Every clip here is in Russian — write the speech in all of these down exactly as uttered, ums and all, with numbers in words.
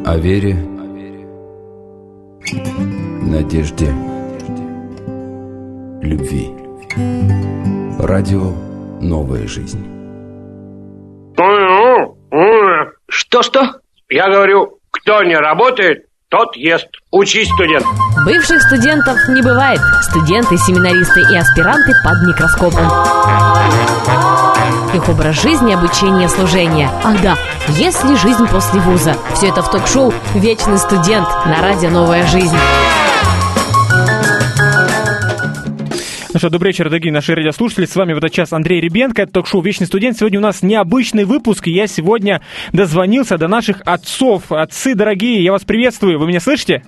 О вере, надежде, любви. Радио «Новая жизнь». Что-что? Я говорю, кто не работает, тот ест. Учись, студент. Бывших студентов не бывает. Студенты, семинаристы и аспиранты под микроскопом. Их образ жизни, обучение, служение. Ах да, есть ли жизнь после вуза? Все это в ток-шоу «Вечный студент» на радио «Новая жизнь». Ну что, добрый вечер, дорогие наши радиослушатели. С вами в этот час Андрей Ребенко, это ток-шоу «Вечный студент». Сегодня у нас необычный выпуск, и я сегодня дозвонился до наших отцов. Отцы дорогие, я вас приветствую. Вы меня слышите?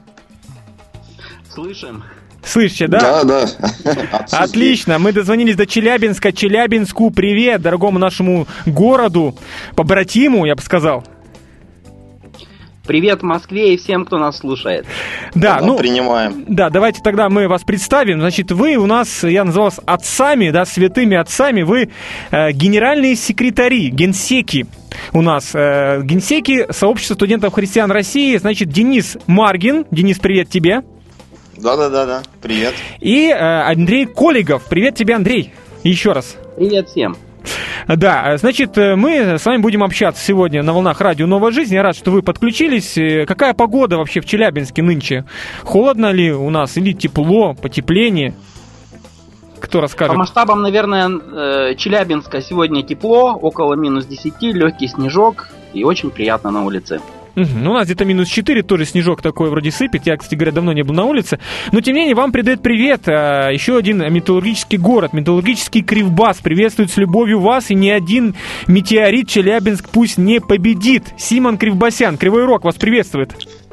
Слышим. Слышите, да? Да, да. Отлично, мы дозвонились до Челябинска. Челябинску привет, дорогому нашему городу, побратиму, я бы сказал. Привет Москве и всем, кто нас слушает. Да, ну, принимаем. Да, давайте тогда мы вас представим. Значит, вы у нас, я называл вас отцами, да, святыми отцами. Вы э, генеральные секретари, генсеки у нас. Э, генсеки сообщества студентов христиан России. Значит, Денис Маргин. Денис, привет тебе. Да-да-да, привет. И э, Андрей Коллегов. Привет тебе, Андрей. Еще раз. Привет всем. Да, значит, мы с вами будем общаться сегодня на волнах радио «Новая жизнь». Я рад, что вы подключились. Какая погода вообще в Челябинске нынче? Холодно ли у нас или тепло, потепление? Кто расскажет? По масштабам, наверное, Челябинска сегодня тепло, около минус десяти, легкий снежок и очень приятно на улице. Ну, у нас где-то минус четыре, тоже снежок такой вроде сыпет. Я, кстати говоря, давно не был на улице. Но, тем не менее, вам передает привет еще один металлургический город, металлургический Кривбас. Приветствует с любовью вас, и ни один метеорит Челябинск пусть не победит. Симон Кривбасян, Кривой Рог вас приветствует.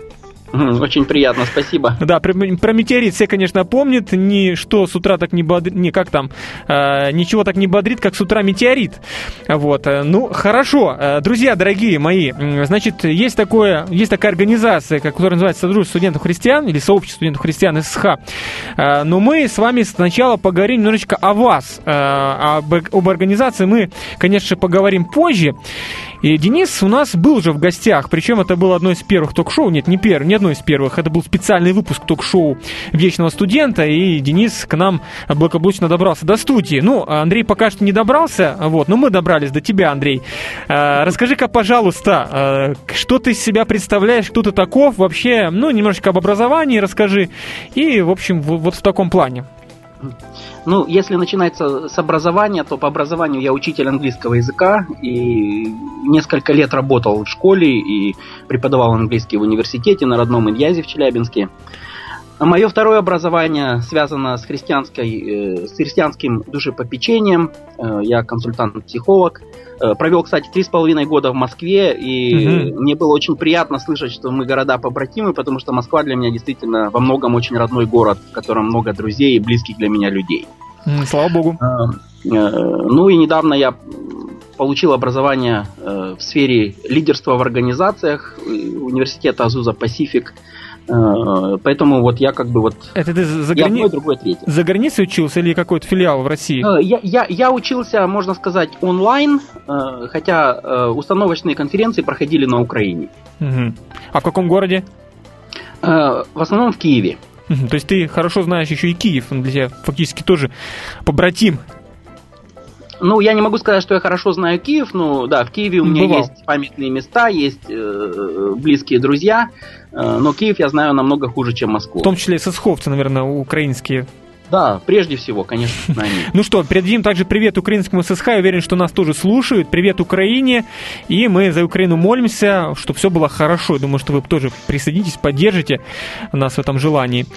Очень приятно, спасибо. Да, про, про метеорит все, конечно, помнят. Ничто с утра так не бодрит, не, как там, э, ничего так не бодрит, как с утра метеорит. Вот, ну, хорошо. Друзья, дорогие мои, значит, есть, такое, есть такая организация, которая называется Содружество студентов христиан, или Сообщество студентов христиан ССХ. Э, но мы с вами сначала поговорим немножечко о вас. Э, об, об организации мы, конечно, поговорим позже. И Денис у нас был уже в гостях, причем это было одно из первых ток-шоу, нет, не первое, не одно из первых, это был специальный выпуск ток-шоу «Вечного студента», и Денис к нам благополучно добрался до студии. Ну, Андрей пока что не добрался, вот, но мы добрались до тебя, Андрей. А, расскажи-ка, пожалуйста, а, что ты из себя представляешь, кто ты таков вообще, ну, немножечко об образовании расскажи, и, в общем, в, вот в таком плане. Ну, если начинать с образования, то по образованию я учитель английского языка и несколько лет работал в школе и преподавал английский в университете на родном Иньязе в Челябинске. Мое второе образование связано с, христианской, с христианским душепопечением. Я консультант-психолог. Провел, кстати, три с половиной года в Москве, и угу. мне было очень приятно слышать, что мы города-побратимы, потому что Москва для меня действительно во многом очень родной город, в котором много друзей и близких для меня людей. Слава Богу. Ну и недавно я получил образование в сфере лидерства в организациях университета Азуза Пасифик. Поэтому вот я как бы вот... Это ты за, я грани... одно, другое, третье. за границей учился или какой-то филиал в России? Я, я, я учился, можно сказать, онлайн, хотя установочные конференции проходили на Украине. Угу. А в каком городе? В основном в Киеве. Угу. То есть ты хорошо знаешь еще и Киев, он для тебя фактически тоже побратим. Ну, я не могу сказать, что я хорошо знаю Киев, но да, в Киеве у меня Бывал. есть памятные места, есть э, близкие друзья, э, но Киев я знаю намного хуже, чем Москву. В том числе и сосховцы, наверное, украинские. Да, прежде всего, конечно, знаю. Ну что, передадим также привет украинскому ССХ, я уверен, что нас тоже слушают. Привет Украине, и мы за Украину молимся, чтобы все было хорошо. Я думаю, что вы тоже присоединитесь, поддержите нас в этом желании.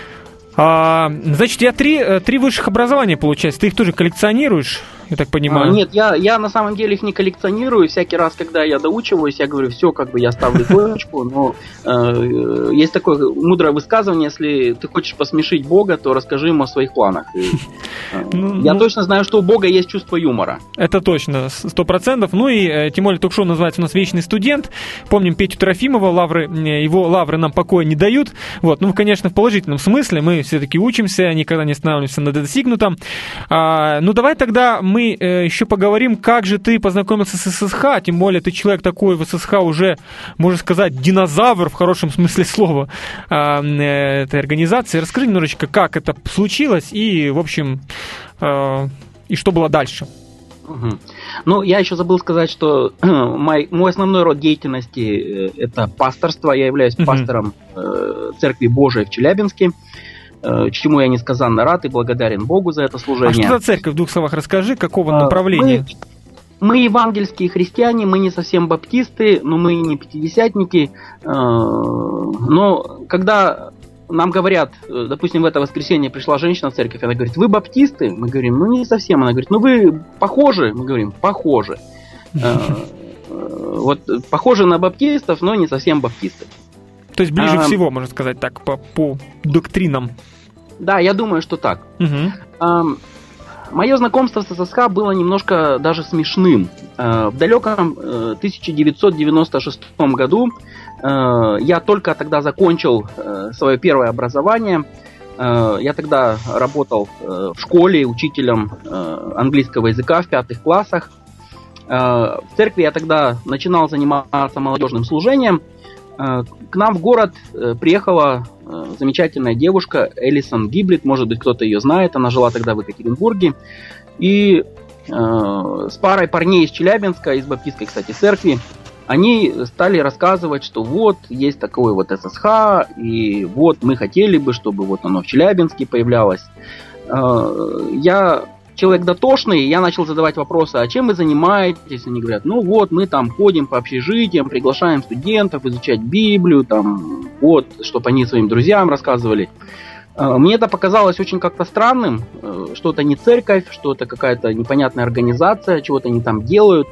А, значит, я три, три высших образования, получается. Ты их тоже коллекционируешь, я так понимаю? А, нет, я, я на самом деле их не коллекционирую. Всякий раз, когда я доучиваюсь, я говорю, все, как бы я ставлю двоечку. Но э, есть такое мудрое высказывание: если ты хочешь посмешить Бога, то расскажи ему о своих планах. И, э, ну, я ну, точно знаю, что у Бога есть чувство юмора. Это точно, сто процентов. Ну и э, тем более ток-шоу называется у нас «Вечный студент». Помним Петю Трофимова, лавры, его лавры нам покоя не дают. Вот, ну, конечно, в положительном смысле мы все-таки учимся, никогда не останавливаемся на достигнутом. А, ну, давай тогда мы мы э, еще поговорим, как же ты познакомился с ССХ, тем более ты человек такой в ССХ уже, можно сказать, динозавр в хорошем смысле слова э, э, этой организации. Расскажи немножечко, как это случилось и, в общем, э, и что было дальше. Угу. Ну, я еще забыл сказать, что мой, мой основной род деятельности – это пасторство. Я являюсь угу. пастором э, Церкви Божией в Челябинске, э, чему я несказанно рад и благодарен Богу за это служение. А что за церковь? В двух словах расскажи, какого а, направления? Мы, мы евангельские христиане, мы не совсем баптисты, но мы не пятидесятники. Э, но когда... Нам говорят, допустим, в это воскресенье пришла женщина в церковь, она говорит, вы баптисты? Мы говорим, ну не совсем. Она говорит, ну вы похожи? Мы говорим, похожи. Вот похожи на баптистов, но не совсем баптисты. То есть ближе всего, можно сказать так, по, по доктринам. Да, я думаю, что так. Мое знакомство с ССХ было немножко даже смешным. В далеком тысяча девятьсот девяносто шестом году я только тогда закончил свое первое образование. Я тогда работал в школе учителем английского языка в пятых классах. В церкви я тогда начинал заниматься молодежным служением. К нам в город приехала замечательная девушка Элисон Гиблет, может быть, кто-то ее знает, она жила тогда в Екатеринбурге. И с парой парней из Челябинска, из баптистской, кстати, церкви, они стали рассказывать, что вот, есть такой вот ССХ, и вот мы хотели бы, чтобы вот оно в Челябинске появлялось. Я человек дотошный, я начал задавать вопросы, а чем вы занимаетесь? Они говорят, ну вот, мы там ходим по общежитиям, приглашаем студентов изучать Библию, там, вот, чтобы они своим друзьям рассказывали. Мне это показалось очень как-то странным, что это не церковь, что это какая-то непонятная организация, чего-то они там делают.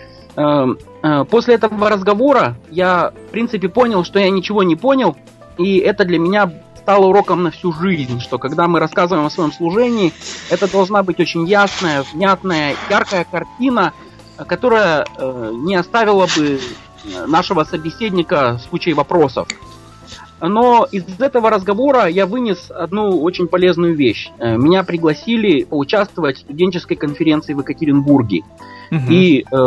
После этого разговора я, в принципе, понял, что я ничего не понял, и это для меня стало уроком на всю жизнь, что когда мы рассказываем о своем служении, это должна быть очень ясная, внятная, яркая картина, которая не оставила бы нашего собеседника с кучей вопросов. Но из этого разговора я вынес одну очень полезную вещь. Меня пригласили поучаствовать в студенческой конференции в Екатеринбурге. Угу. И э,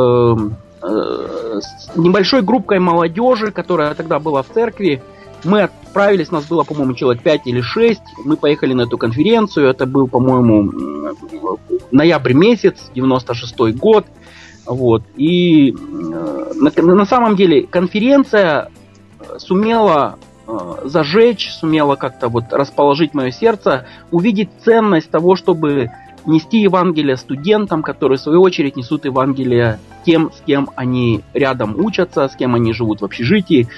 э, с небольшой группой молодежи, которая тогда была в церкви, мы отправились, нас было, по-моему, человек пять или шесть. Мы поехали на эту конференцию. Это был, по-моему, ноябрь месяц, девяносто шестой год. Вот. И э, на, на самом деле конференция сумела зажечь, сумела как-то вот расположить мое сердце, увидеть ценность того, чтобы нести Евангелие студентам, которые в свою очередь несут Евангелие тем, с кем они рядом учатся, с кем они живут в общежитии.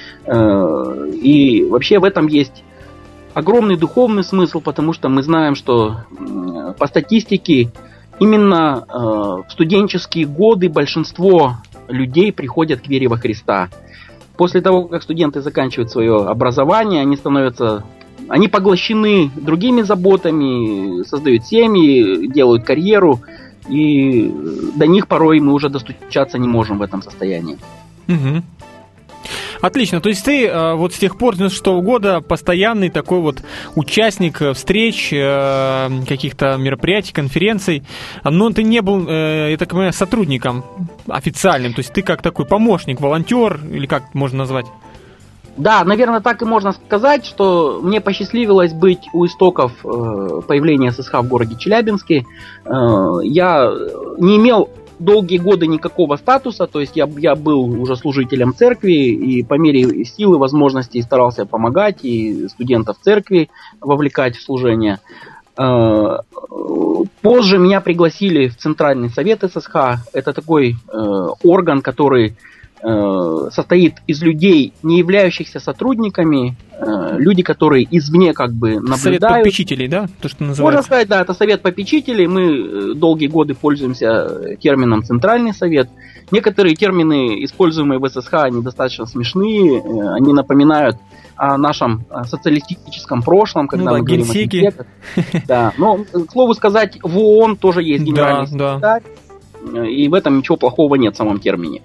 И вообще в этом есть огромный духовный смысл, потому что мы знаем, что по статистике именно в студенческие годы большинство людей приходят к вере во Христа. После того, как студенты заканчивают свое образование, они становятся, они поглощены другими заботами, создают семьи, делают карьеру, и до них порой мы уже достучаться не можем в этом состоянии. Угу. Отлично, то есть ты вот с тех пор, с девяносто шестого года, постоянный такой вот участник встреч, каких-то мероприятий, конференций, но ты не был, я так понимаю, сотрудником официальным, то есть ты как такой помощник, волонтер, или как можно назвать? Да, наверное, так и можно сказать, что мне посчастливилось быть у истоков появления ССХ в городе Челябинске. Я не имел долгие годы никакого статуса, то есть я, я был уже служителем церкви и по мере силы, возможностей старался помогать и студентов церкви вовлекать в служение. Позже меня пригласили в Центральный совет ССХ. Это такой орган, который состоит из людей, не являющихся сотрудниками, люди, которые извне как бы наблюдают. Совет попечителей, да? То, что называется. Можно сказать, да, это совет попечителей. Мы долгие годы пользуемся термином «центральный совет». Некоторые термины, используемые в ССХ, они достаточно смешные, они напоминают о нашем социалистическом прошлом, когда ну, да, мы говорим генсеки. О генсеках. Да, но, к слову сказать, в ООН тоже есть генеральный да, секретарь, да. И в этом ничего плохого нет в самом термине.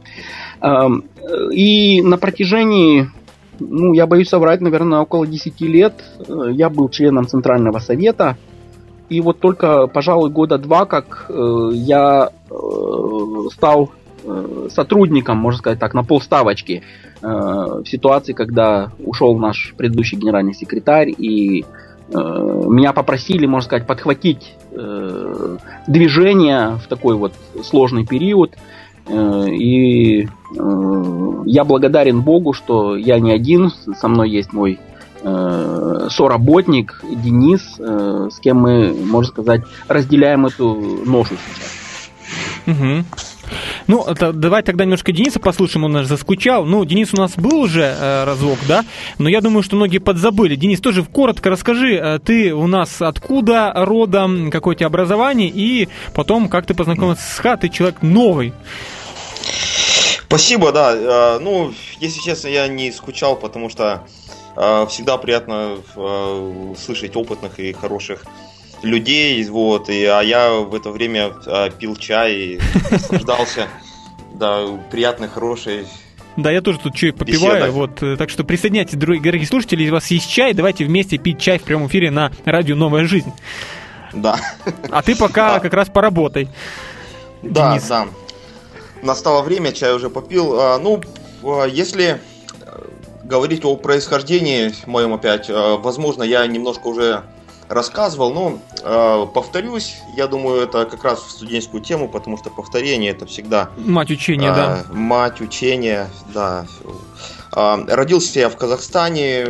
И на протяжении, ну, я боюсь соврать, наверное, около десяти лет я был членом Центрального совета. и вот только, пожалуй, года два, как э, я э, стал э, сотрудником, можно сказать так, на полставочки э, в ситуации, когда ушел наш предыдущий генеральный секретарь, и э, меня попросили, можно сказать, подхватить э, движение в такой вот сложный период. Э, и э, я благодарен Богу, что я не один, со мной есть мой соработник Денис, с кем мы, можно сказать, разделяем эту ношу сейчас. Угу. Ну, это, давай тогда немножко Дениса послушаем, он нас заскучал. Ну, Денис у нас был уже э, разок, да, но я думаю, что многие подзабыли. Денис, тоже коротко расскажи, э, ты у нас откуда родом, какое у тебя образование, и потом, как ты познакомился с ха, ты человек новый. Спасибо, да. Ну, если честно, я не скучал, потому что всегда приятно э, слышать опытных и хороших людей, вот, и, а я в это время э, пил чай и наслаждался, да, приятной, хорошей. Да, я тоже тут чай попиваю, вот, так что присоединяйтесь, дорогие слушатели, если у вас есть чай, давайте вместе пить чай в прямом эфире на радио «Новая жизнь». Да. А ты пока как раз поработай. Да, Денис. Да. Настало время, чай уже попил. Ну, если говорить о происхождении моем опять, возможно, я немножко уже рассказывал, но повторюсь, я думаю, это как раз в студенческую тему, потому что повторение это всегда... Мать учения, а, да. Мать учения, да. Родился я в Казахстане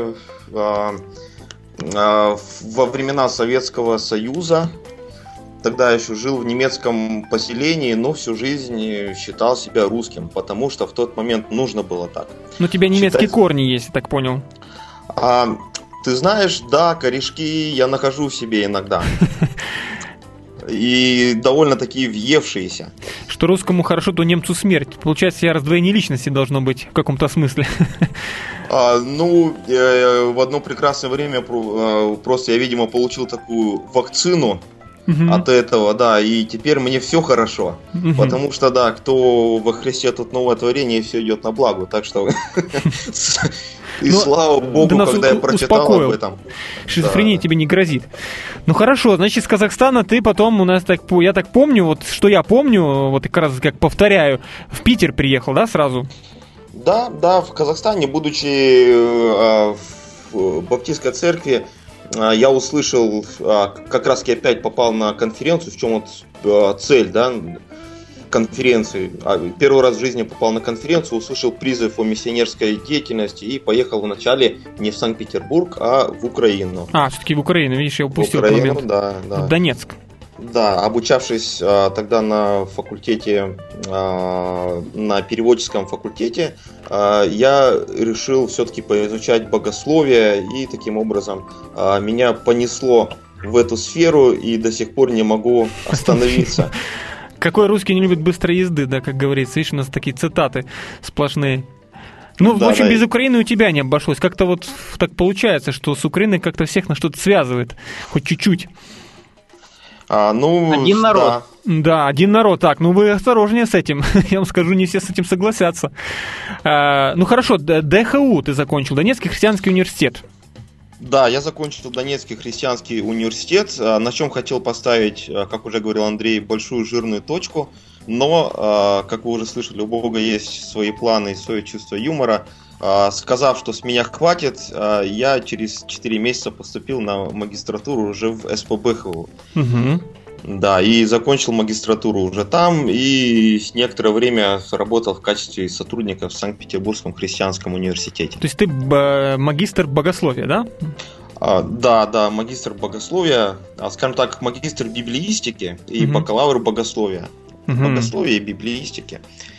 во времена Советского Союза. Тогда еще жил в немецком поселении, но всю жизнь считал себя русским, потому что в тот момент нужно было так. Но у тебя немецкие считать... корни есть, я так понял. А, ты знаешь, да, корешки я нахожу в себе иногда. И довольно-таки въевшиеся. Что русскому хорошо, то немцу смерть. Получается, я раздвоение личности должно быть в каком-то смысле. А, ну, э, в одно прекрасное время э, просто я, видимо, получил такую вакцину uh-huh. от этого, да, и теперь мне все хорошо. Uh-huh. Потому что, да, кто во Христе, тот новое творение, и все идет на благо. Так что... И ну, слава Богу, когда я прочитал успокоил. Об этом. Шизофрения да. тебе не грозит. Ну хорошо, значит, с Казахстана ты потом у нас, так, я так помню, вот что я помню, вот как раз как повторяю, в Питер приехал, да, сразу? Да, да, в Казахстане, будучи э, в баптистской церкви, э, я услышал, э, как раз я опять попал на конференцию, в чем вот э, цель, да, конференции. Первый раз в жизни попал на конференцию, услышал призыв о миссионерской деятельности и поехал вначале не в Санкт-Петербург, а в Украину. А, все-таки в Украину, видишь, я упустил этот момент. Да, да. В Донецк. Да, обучавшись а, тогда на факультете, а, на переводческом факультете, а, я решил все-таки поизучать богословие, и таким образом а, меня понесло в эту сферу, и до сих пор не могу остановиться. Какой русский не любит быстрой езды, да, как говорится. Видишь, у нас такие цитаты сплошные. Ну, да, в общем, да. без Украины у тебя не обошлось. Как-то вот так получается, что с Украиной как-то всех на что-то связывает. Хоть чуть-чуть. А, ну, один народ. Да. да, один народ. Так, ну вы осторожнее с этим. Я вам скажу, не все с этим согласятся. А, ну хорошо, ДХУ ты закончил, Донецкий христианский университет. Да, я закончил Донецкий христианский университет, на чем хотел поставить, как уже говорил Андрей, большую жирную точку, но, как вы уже слышали, у Бога есть свои планы и свое чувство юмора. Сказав, что с меня хватит, я через четыре месяца поступил на магистратуру уже в СПбХУ. Угу. Да, и закончил магистратуру уже там, и некоторое время работал в качестве сотрудника в Санкт-Петербургском христианском университете. То есть ты б- магистр богословия, да? А, да, да, магистр богословия, а, скажем так, магистр библеистики и угу. бакалавр богословия. Угу. Богословия и библеистики.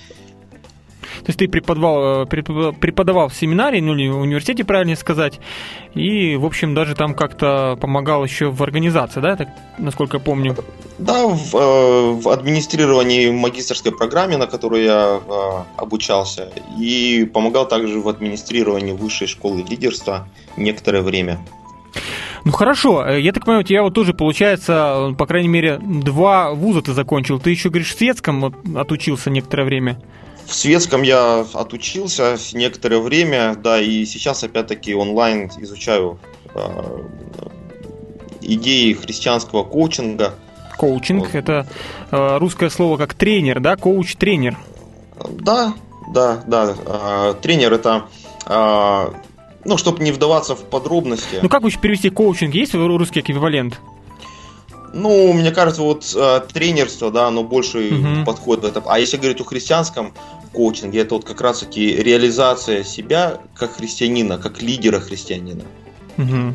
То есть ты преподавал, преподавал в семинарии, ну или в университете, правильнее сказать, и, в общем, даже там как-то помогал еще в организации, да, так, насколько я помню? Да, в, в администрировании магистерской программе, на которой я э, обучался, и помогал также в администрировании высшей школы лидерства некоторое время. Ну хорошо, я так понимаю, у тебя вот тоже получается, по крайней мере, два вуза ты закончил. Ты еще, говоришь, в светском вот, отучился некоторое время? В светском я отучился некоторое время, да, и сейчас опять-таки онлайн изучаю, идеи христианского коучинга. Коучинг, вот. Это э, русское слово как тренер, да? Коуч-тренер. Да, да, да. Э, тренер это, э, ну, чтобы не вдаваться в подробности. Ну, как лучше перевести коучинг? Есть русский эквивалент? Ну, мне кажется, вот э, тренерство, да, оно больше угу. подходит в это. А если говорить о христианском коучинге, это вот как раз-таки реализация себя как христианина, как лидера христианина. Угу.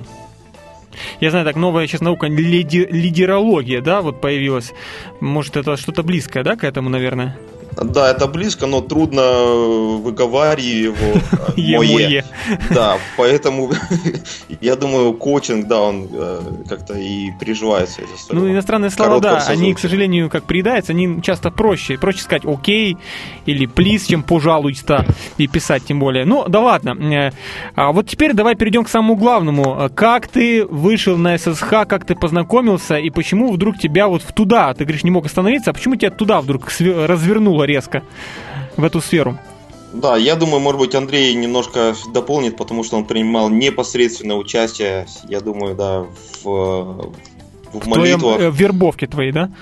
Я знаю, так новая сейчас наука лиди- лидерология, да, вот появилась. Может, это что-то близкое, да, к этому, наверное? Да, это близко, но трудно выговаривать его. Мое. Да, поэтому я думаю, коучинг, да, он как-то и приживается. Ну, иностранные слова, да, они, к сожалению, как приедаются, они часто проще. Проще сказать «окей» или «плиз», чем «пожалуйста» и писать тем более. Ну, да ладно. А вот теперь давай перейдем к самому главному. Как ты вышел на эс эс ха, как ты познакомился и почему вдруг тебя вот туда, ты говоришь, не мог остановиться, а почему тебя туда вдруг развернуло резко в эту сферу? Да, я думаю, может быть, Андрей немножко дополнит, потому что он принимал непосредственное участие, я думаю, да, в, в молитвах. В вербовке твоей, да?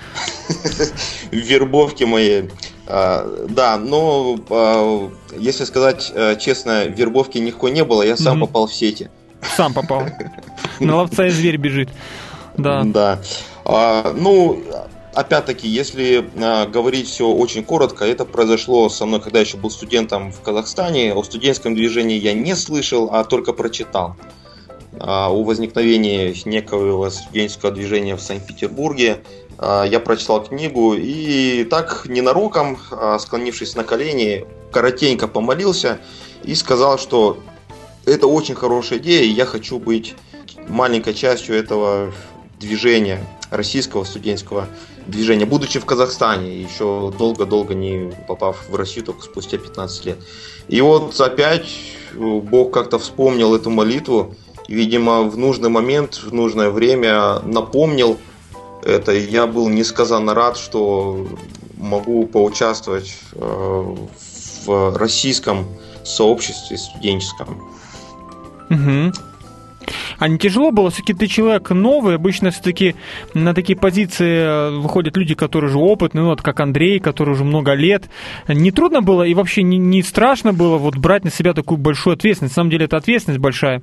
В вербовке моей. Да, но, если сказать честно, вербовки никакой не было, я сам попал в сети. Сам попал. На ловца и зверь бежит. Да. Да. Ну... Опять-таки, если а, говорить все очень коротко, это произошло со мной, когда я еще был студентом в Казахстане. О студенческом движении я не слышал, а только прочитал. А, о возникновении некого студенческого движения в Санкт-Петербурге а, я прочитал книгу и так ненароком, а, склонившись на колени, коротенько помолился и сказал, что это очень хорошая идея, и я хочу быть маленькой частью этого движения, российского студенческого движения, будучи в Казахстане, еще долго-долго не попав в Россию, только спустя пятнадцать лет. И вот опять Бог как-то вспомнил эту молитву, и, видимо, в нужный момент, в нужное время напомнил это. И я был несказанно рад, что могу поучаствовать в российском сообществе студенческом. Угу. А не тяжело было? Все-таки ты человек новый, обычно все-таки на такие позиции выходят люди, которые уже опытные, ну вот как Андрей, который уже много лет. Не трудно было и вообще не, не страшно было вот брать на себя такую большую ответственность? На самом деле это ответственность большая.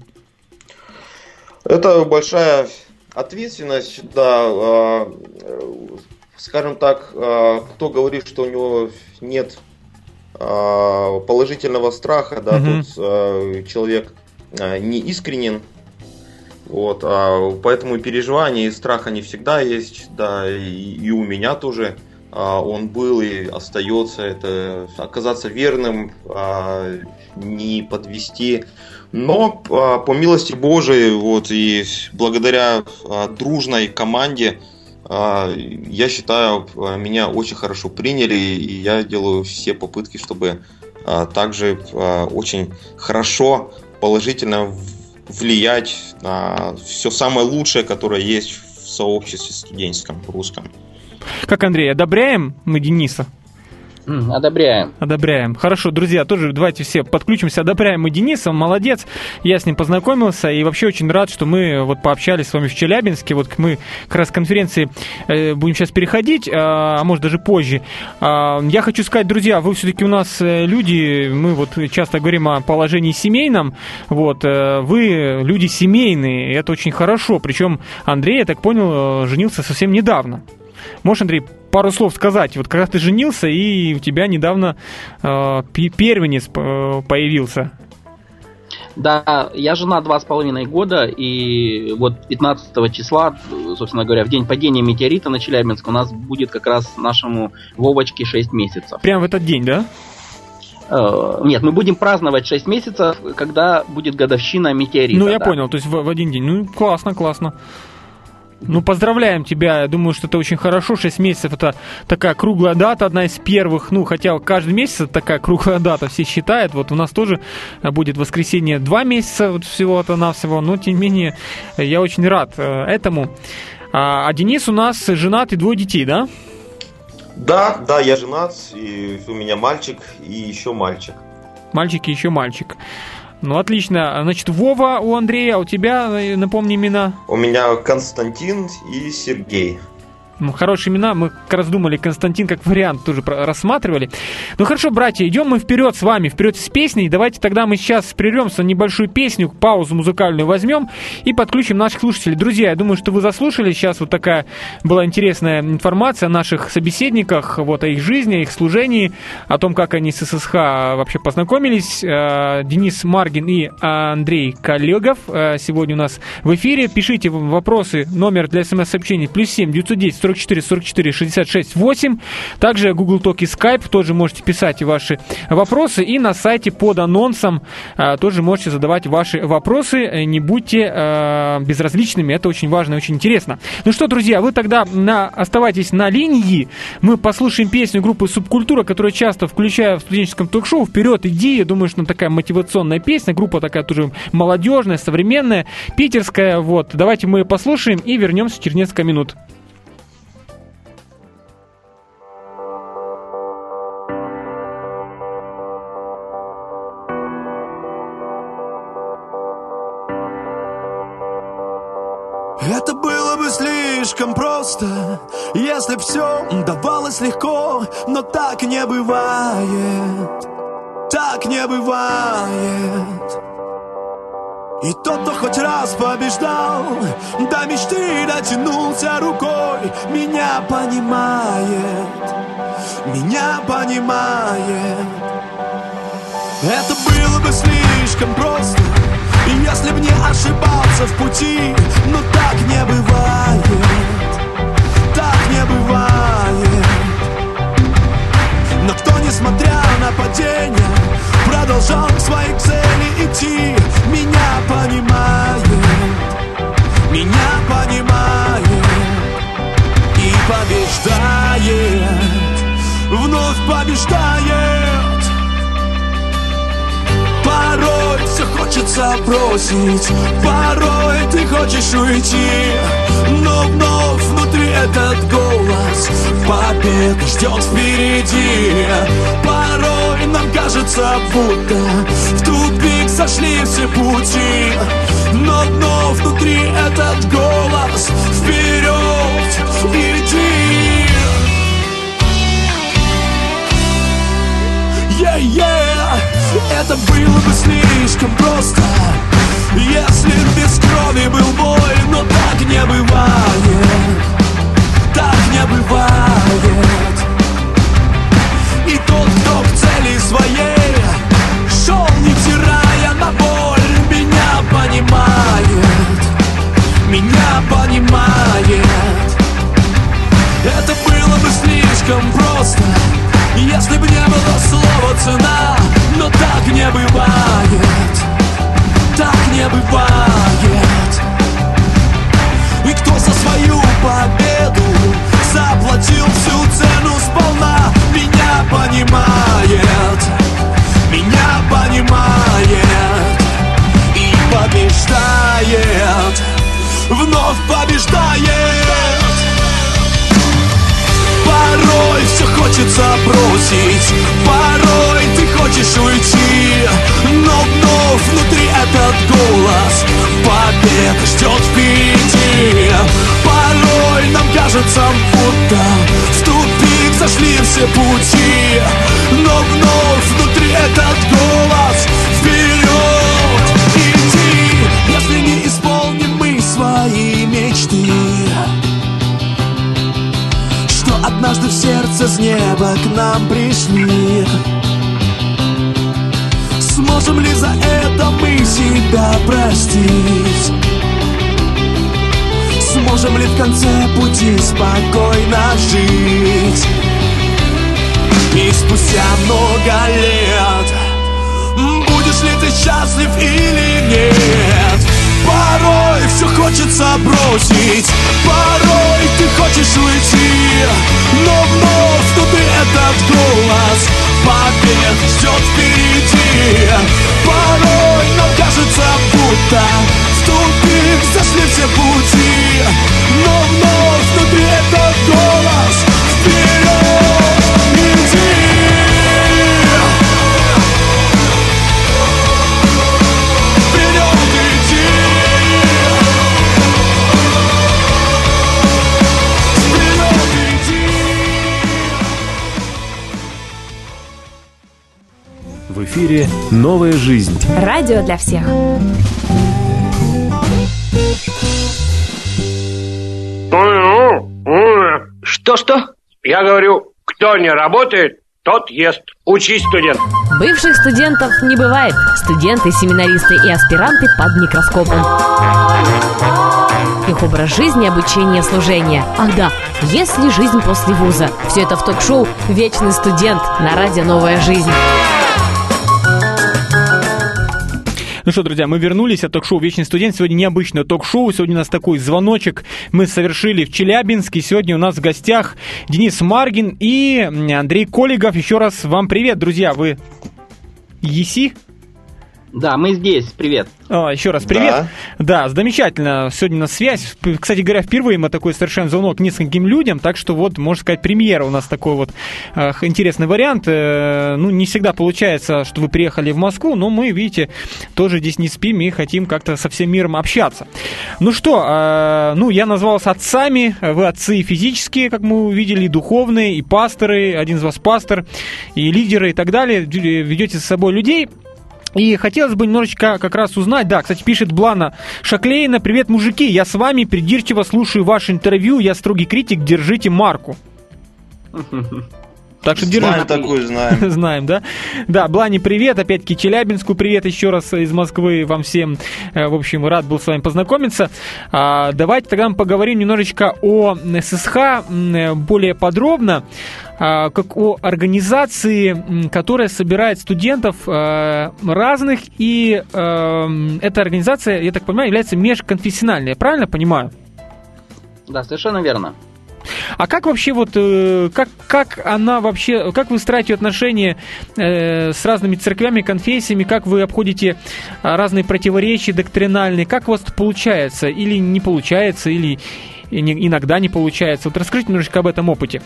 Это большая ответственность, да. Скажем так, кто говорит, что у него нет положительного страха, да, угу. Тут человек не искренен. Вот, а, поэтому переживания и страх они всегда есть, да, и, и у меня тоже а, он был и остается. Это оказаться верным, а, не подвести. Но а, по милости Божией, вот, и благодаря а, дружной команде, а, я считаю, меня очень хорошо приняли, и я делаю все попытки, чтобы а, также а, очень хорошо, положительно влиять на все самое лучшее, которое есть в сообществе студенческом русском. Как, Андрей, одобряем мы Дениса? Одобряем. Одобряем. Хорошо, друзья, тоже давайте все подключимся. Одобряем мы Дениса, он молодец. Я с ним познакомился и вообще очень рад, что мы вот пообщались с вами в Челябинске. Вот мы как раз к конференции э, будем сейчас переходить, а, а может даже позже. А, я хочу сказать, друзья, вы все-таки у нас люди, мы вот часто говорим о положении семейном. Вот, э, вы люди семейные, и это очень хорошо. Причем Андрей, я так понял, женился совсем недавно. Можешь, Андрей, пару слов сказать? Вот когда ты женился, и у тебя недавно э, первенец появился. Да, я жена два с половиной года, и вот пятнадцатого числа, собственно говоря, в день падения метеорита на Челябинск у нас будет как раз нашему Вовочке шесть месяцев. Прямо в этот день, да? Э, нет, мы будем праздновать шесть месяцев, когда будет годовщина метеорита. Ну, я да. понял, то есть в, в один день. Ну, классно, классно. Ну, поздравляем тебя, я думаю, что это очень хорошо. шесть месяцев это такая круглая дата, одна из первых. Ну, хотя каждый месяц это такая круглая дата, все считают. Вот у нас тоже будет воскресенье два месяца вот всего-то навсего. Но, тем не менее, я очень рад этому. А, а Денис у нас женат и двое детей, да? Да, да, я женат, и у меня мальчик и еще мальчик. Мальчик и еще мальчик. Ну, отлично. Значит, Вова у Андрея, а у тебя, напомни имена? У меня Константин и Сергей. Ну, хорошие имена, мы как раз думали, Константин как вариант тоже рассматривали. Ну хорошо, братья, идем мы вперед с вами, вперед с песней. Давайте тогда мы сейчас прервемся на небольшую песню, паузу музыкальную возьмем и подключим наших слушателей. Друзья, я думаю, что вы заслушали. Сейчас вот такая была интересная информация о наших собеседниках, вот о их жизни, о их служении, о том, как они с ССХ вообще познакомились. Денис Маргин и Андрей Коллегов сегодня у нас в эфире. Пишите вопросы, номер для смс-сообщений плюс семь девятьсот десять сорок четыре сорок четыре шестьдесят шесть восемь. Также Google Talk и Skype. Тоже можете писать ваши вопросы. И на сайте под анонсом а, тоже можете задавать ваши вопросы. Не будьте а, безразличными. Это очень важно и очень интересно. Ну что, друзья, вы тогда на, оставайтесь на линии. Мы послушаем песню группы «Субкультура», которую часто включаю в студенческом ток-шоу. «Вперед, иди». Я думаю, что она такая мотивационная песня. Группа такая тоже молодежная, современная, питерская. Вот. Давайте мы ее послушаем и вернемся через несколько минут. Это было бы слишком просто, если б все давалось легко, но так не бывает, так не бывает. И тот, кто хоть раз побеждал, до мечты дотянулся рукой, меня понимает, меня понимает. Это было бы слишком просто, если б не ошибался в пути, но так не бывает, так не бывает. Но кто, несмотря на падение, продолжал к своей цели идти, меня понимает, меня понимает и побеждает, вновь побеждает. Порой все хочется бросить, порой ты хочешь уйти, но вновь внутри этот голос победа ждет впереди. Порой нам кажется, будто в тупик сошли все пути, но вновь внутри этот голос вперед иди. Yeah-yeah. Это было бы слишком просто, если без крови был бой, но так не бывает, так не бывает. И тот, кто к цели своей шел, невзирая на боль, меня понимает, меня понимает. Это было бы слишком просто, если бы не было слова цена, но так не бывает, так не бывает. И кто за свою победу заплатил всю цену сполна, меня понимает, меня понимает и побеждает, вновь побеждает. Порой все хочется бросить, порой ты хочешь уйти, но вновь внутри этот голос победа ждет впереди. Порой нам кажется, будто в тупик зашли все пути, но вновь внутри этот голос вперед иди. Если не исполним мы свои мечты, однажды в сердце с неба к нам пришли, сможем ли за это мы себя простить? Сможем ли в конце пути спокойно жить? И спустя много лет будешь ли ты счастлив или нет? Порой все хочется бросить, порой ты хочешь уйти, но вновь внутри этот голос победа ждет впереди. Порой нам кажется, будто в тупик зашли все пути, но вновь внутри этот голос вперед иди. эфире «Новая жизнь». Радио для всех. Что-что? Я говорю, кто не работает, тот ест. Учись, студент. Бывших студентов не бывает. Студенты, семинаристы и аспиранты под микроскопом. Их образ жизни, обучение, служение. Ах да, есть ли жизнь после вуза? Все это в ток-шоу «Вечный студент» на радио «Новая жизнь». Ну что, друзья, мы вернулись от ток-шоу «Вечный студент». Сегодня необычное ток-шоу. Сегодня у нас такой звоночек мы совершили в Челябинске. Сегодня у нас в гостях Денис Маргин и Андрей Коллегов. Еще раз вам привет, друзья. Вы еси? Да, мы здесь. Привет. А, еще раз привет. Да. да, замечательно. Сегодня у нас связь. Кстати говоря, впервые мы такой совершаем звонок нескольким людям, так что вот, можно сказать, премьера у нас такой вот э, интересный вариант. Э, ну, не всегда получается, что вы приехали в Москву, но мы, видите, тоже здесь не спим и хотим как-то со всем миром общаться. Ну что, э, ну, я назвал вас отцами. Вы отцы физические, как мы увидели, и духовные, и пасторы. Один из вас пастор, и лидеры, и так далее. Ведете с собой людей. И хотелось бы немножечко как раз узнать, да, кстати, пишет Блана Шаклейна: «Привет, мужики, я с вами, придирчиво слушаю ваше интервью, я строгий критик, держите марку». Так что держим. Знаем такую, знаем. Знаем, да? Да, Блане привет, опять-таки Челябинску привет еще раз из Москвы вам всем. В общем, рад был с вами познакомиться. Давайте тогда мы поговорим немножечко о ССХ более подробно, как о организации, которая собирает студентов разных, и эта организация, я так понимаю, является межконфессиональной, я правильно понимаю? Да, совершенно верно. А как вообще вот, как, как она вообще, как вы строите отношения э, с разными церквями, конфессиями, как вы обходите разные противоречия доктринальные, как у вас это получается, или не получается, или иногда не получается? Вот расскажите немножечко об этом опыте.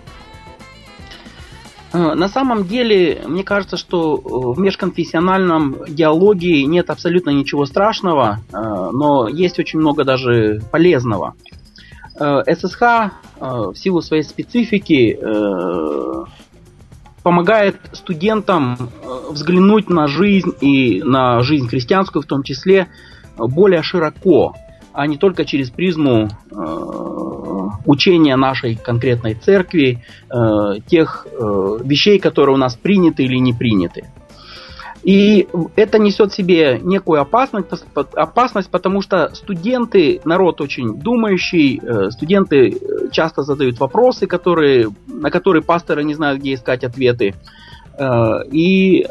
На самом деле, мне кажется, что в межконфессиональном диалоге нет абсолютно ничего страшного, но есть очень много даже полезного. ССХ в силу своей специфики помогает студентам взглянуть на жизнь и на жизнь христианскую в том числе более широко, а не только через призму учения нашей конкретной церкви, тех вещей, которые у нас приняты или не приняты. И это несет в себе некую опасность, опасность, потому что студенты, народ очень думающий, студенты часто задают вопросы, которые, на которые пасторы не знают, где искать ответы. И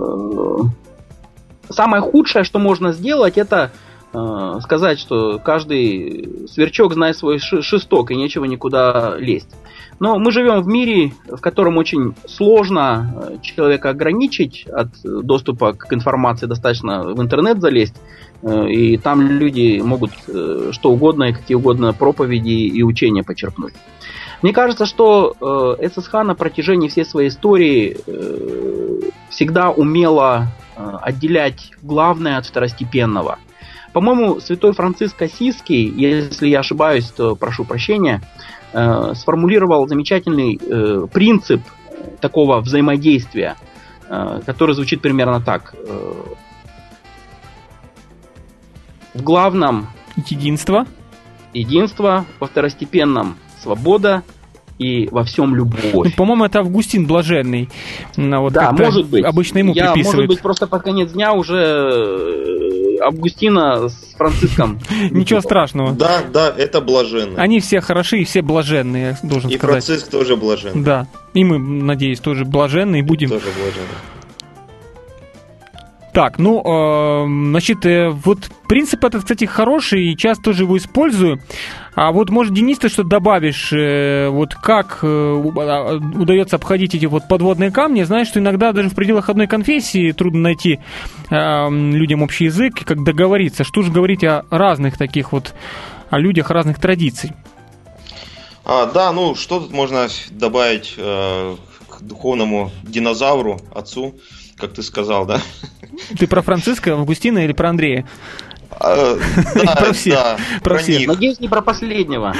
самое худшее, что можно сделать, это сказать, что каждый сверчок знает свой шесток и нечего никуда лезть. Но мы живем в мире, в котором очень сложно человека ограничить от доступа к информации, достаточно в интернет залезть, и там люди могут что угодно и какие угодно проповеди и учения почерпнуть. Мне кажется, что ССХ на протяжении всей своей истории всегда умела отделять главное от второстепенного. По-моему, святой Франциск Ассизский, если я ошибаюсь, то прошу прощения, э, сформулировал замечательный э, принцип такого взаимодействия, э, который звучит примерно так. Э, в главном единство, единство, во второстепенном свобода и во всем любовь. Ну, по-моему, это Августин Блаженный. Вот да, может быть. Обычно ему я, приписывают. Может быть, просто под конец дня уже Августина с Франциском. Ничего страшного. Да, да, это блаженный. Они все хороши и все блаженные, я должен и сказать. И Франциск тоже блаженный. Да, и мы, надеюсь, тоже блаженные будем. Тоже блаженные. Так, ну, э, значит, э, вот принцип этот, кстати, хороший, и часто тоже его использую. А вот, может, Денис, ты что-то добавишь, э, вот как э, удается обходить эти вот подводные камни? Знаешь, что иногда даже в пределах одной конфессии трудно найти э, людям общий язык, как договориться. Что же говорить о разных таких вот, о людях разных традиций? А, да, ну, что тут можно добавить э, к духовному динозавру, отцу? Как ты сказал, да? Ты про Франциска, Августина или про Андрея? А, да, про всех. Да, про про всех. них. Надеюсь, не про последнего.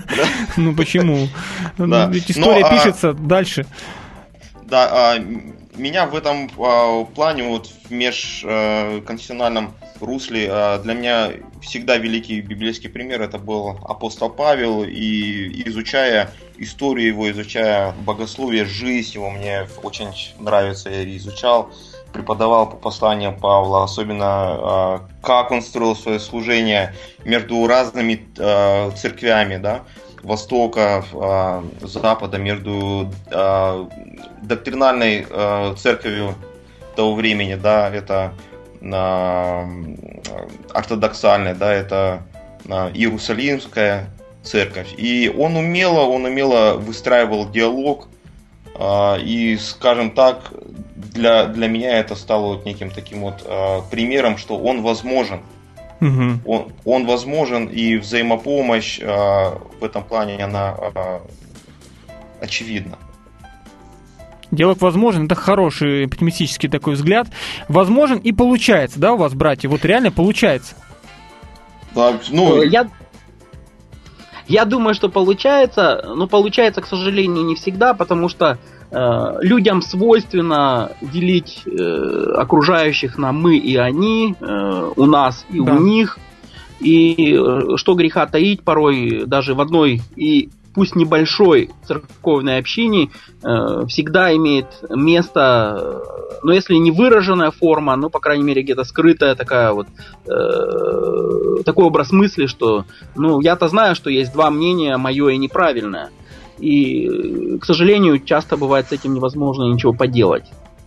Ну почему? Да. Ведь история Но, пишется а... дальше. Да, а, меня в этом а, плане, вот в межконфессиональном русле, а, для меня всегда великий библейский пример это был апостол Павел, и изучая историю его, изучая богословие, жизнь его, мне очень нравится, я изучал, преподавал по посланиям Павла, особенно а, как он строил свое служение между разными а, церквями, да, Востока, а, Запада, между а, доктринальной а, церковью того времени, да, это а, ортодоксальная, да, это а, Иерусалимская церковь. И он умело, он умело выстраивал диалог, а, и, скажем так, для, для меня это стало вот неким таким вот а, примером, что он возможен. Угу. Он, он возможен, и взаимопомощь э, в этом плане, она э, очевидна. Диалог возможен, это хороший оптимистический такой взгляд. Возможен и получается, да, у вас, братья? Вот реально получается. Да, ну... Я... Я думаю, что получается, но получается, к сожалению, не всегда, потому что э, людям свойственно делить э, окружающих на мы и они, э, у нас и да. у них. И э, что греха таить, порой даже в одной и пусть небольшой церковной общине э, всегда имеет место, ну если не выраженная форма, но по крайней мере где-то скрытая такая вот э, такой образ мысли, что ну я-то знаю, что есть два мнения, мое и неправильное. И, к сожалению, часто бывает с этим невозможно ничего поделать.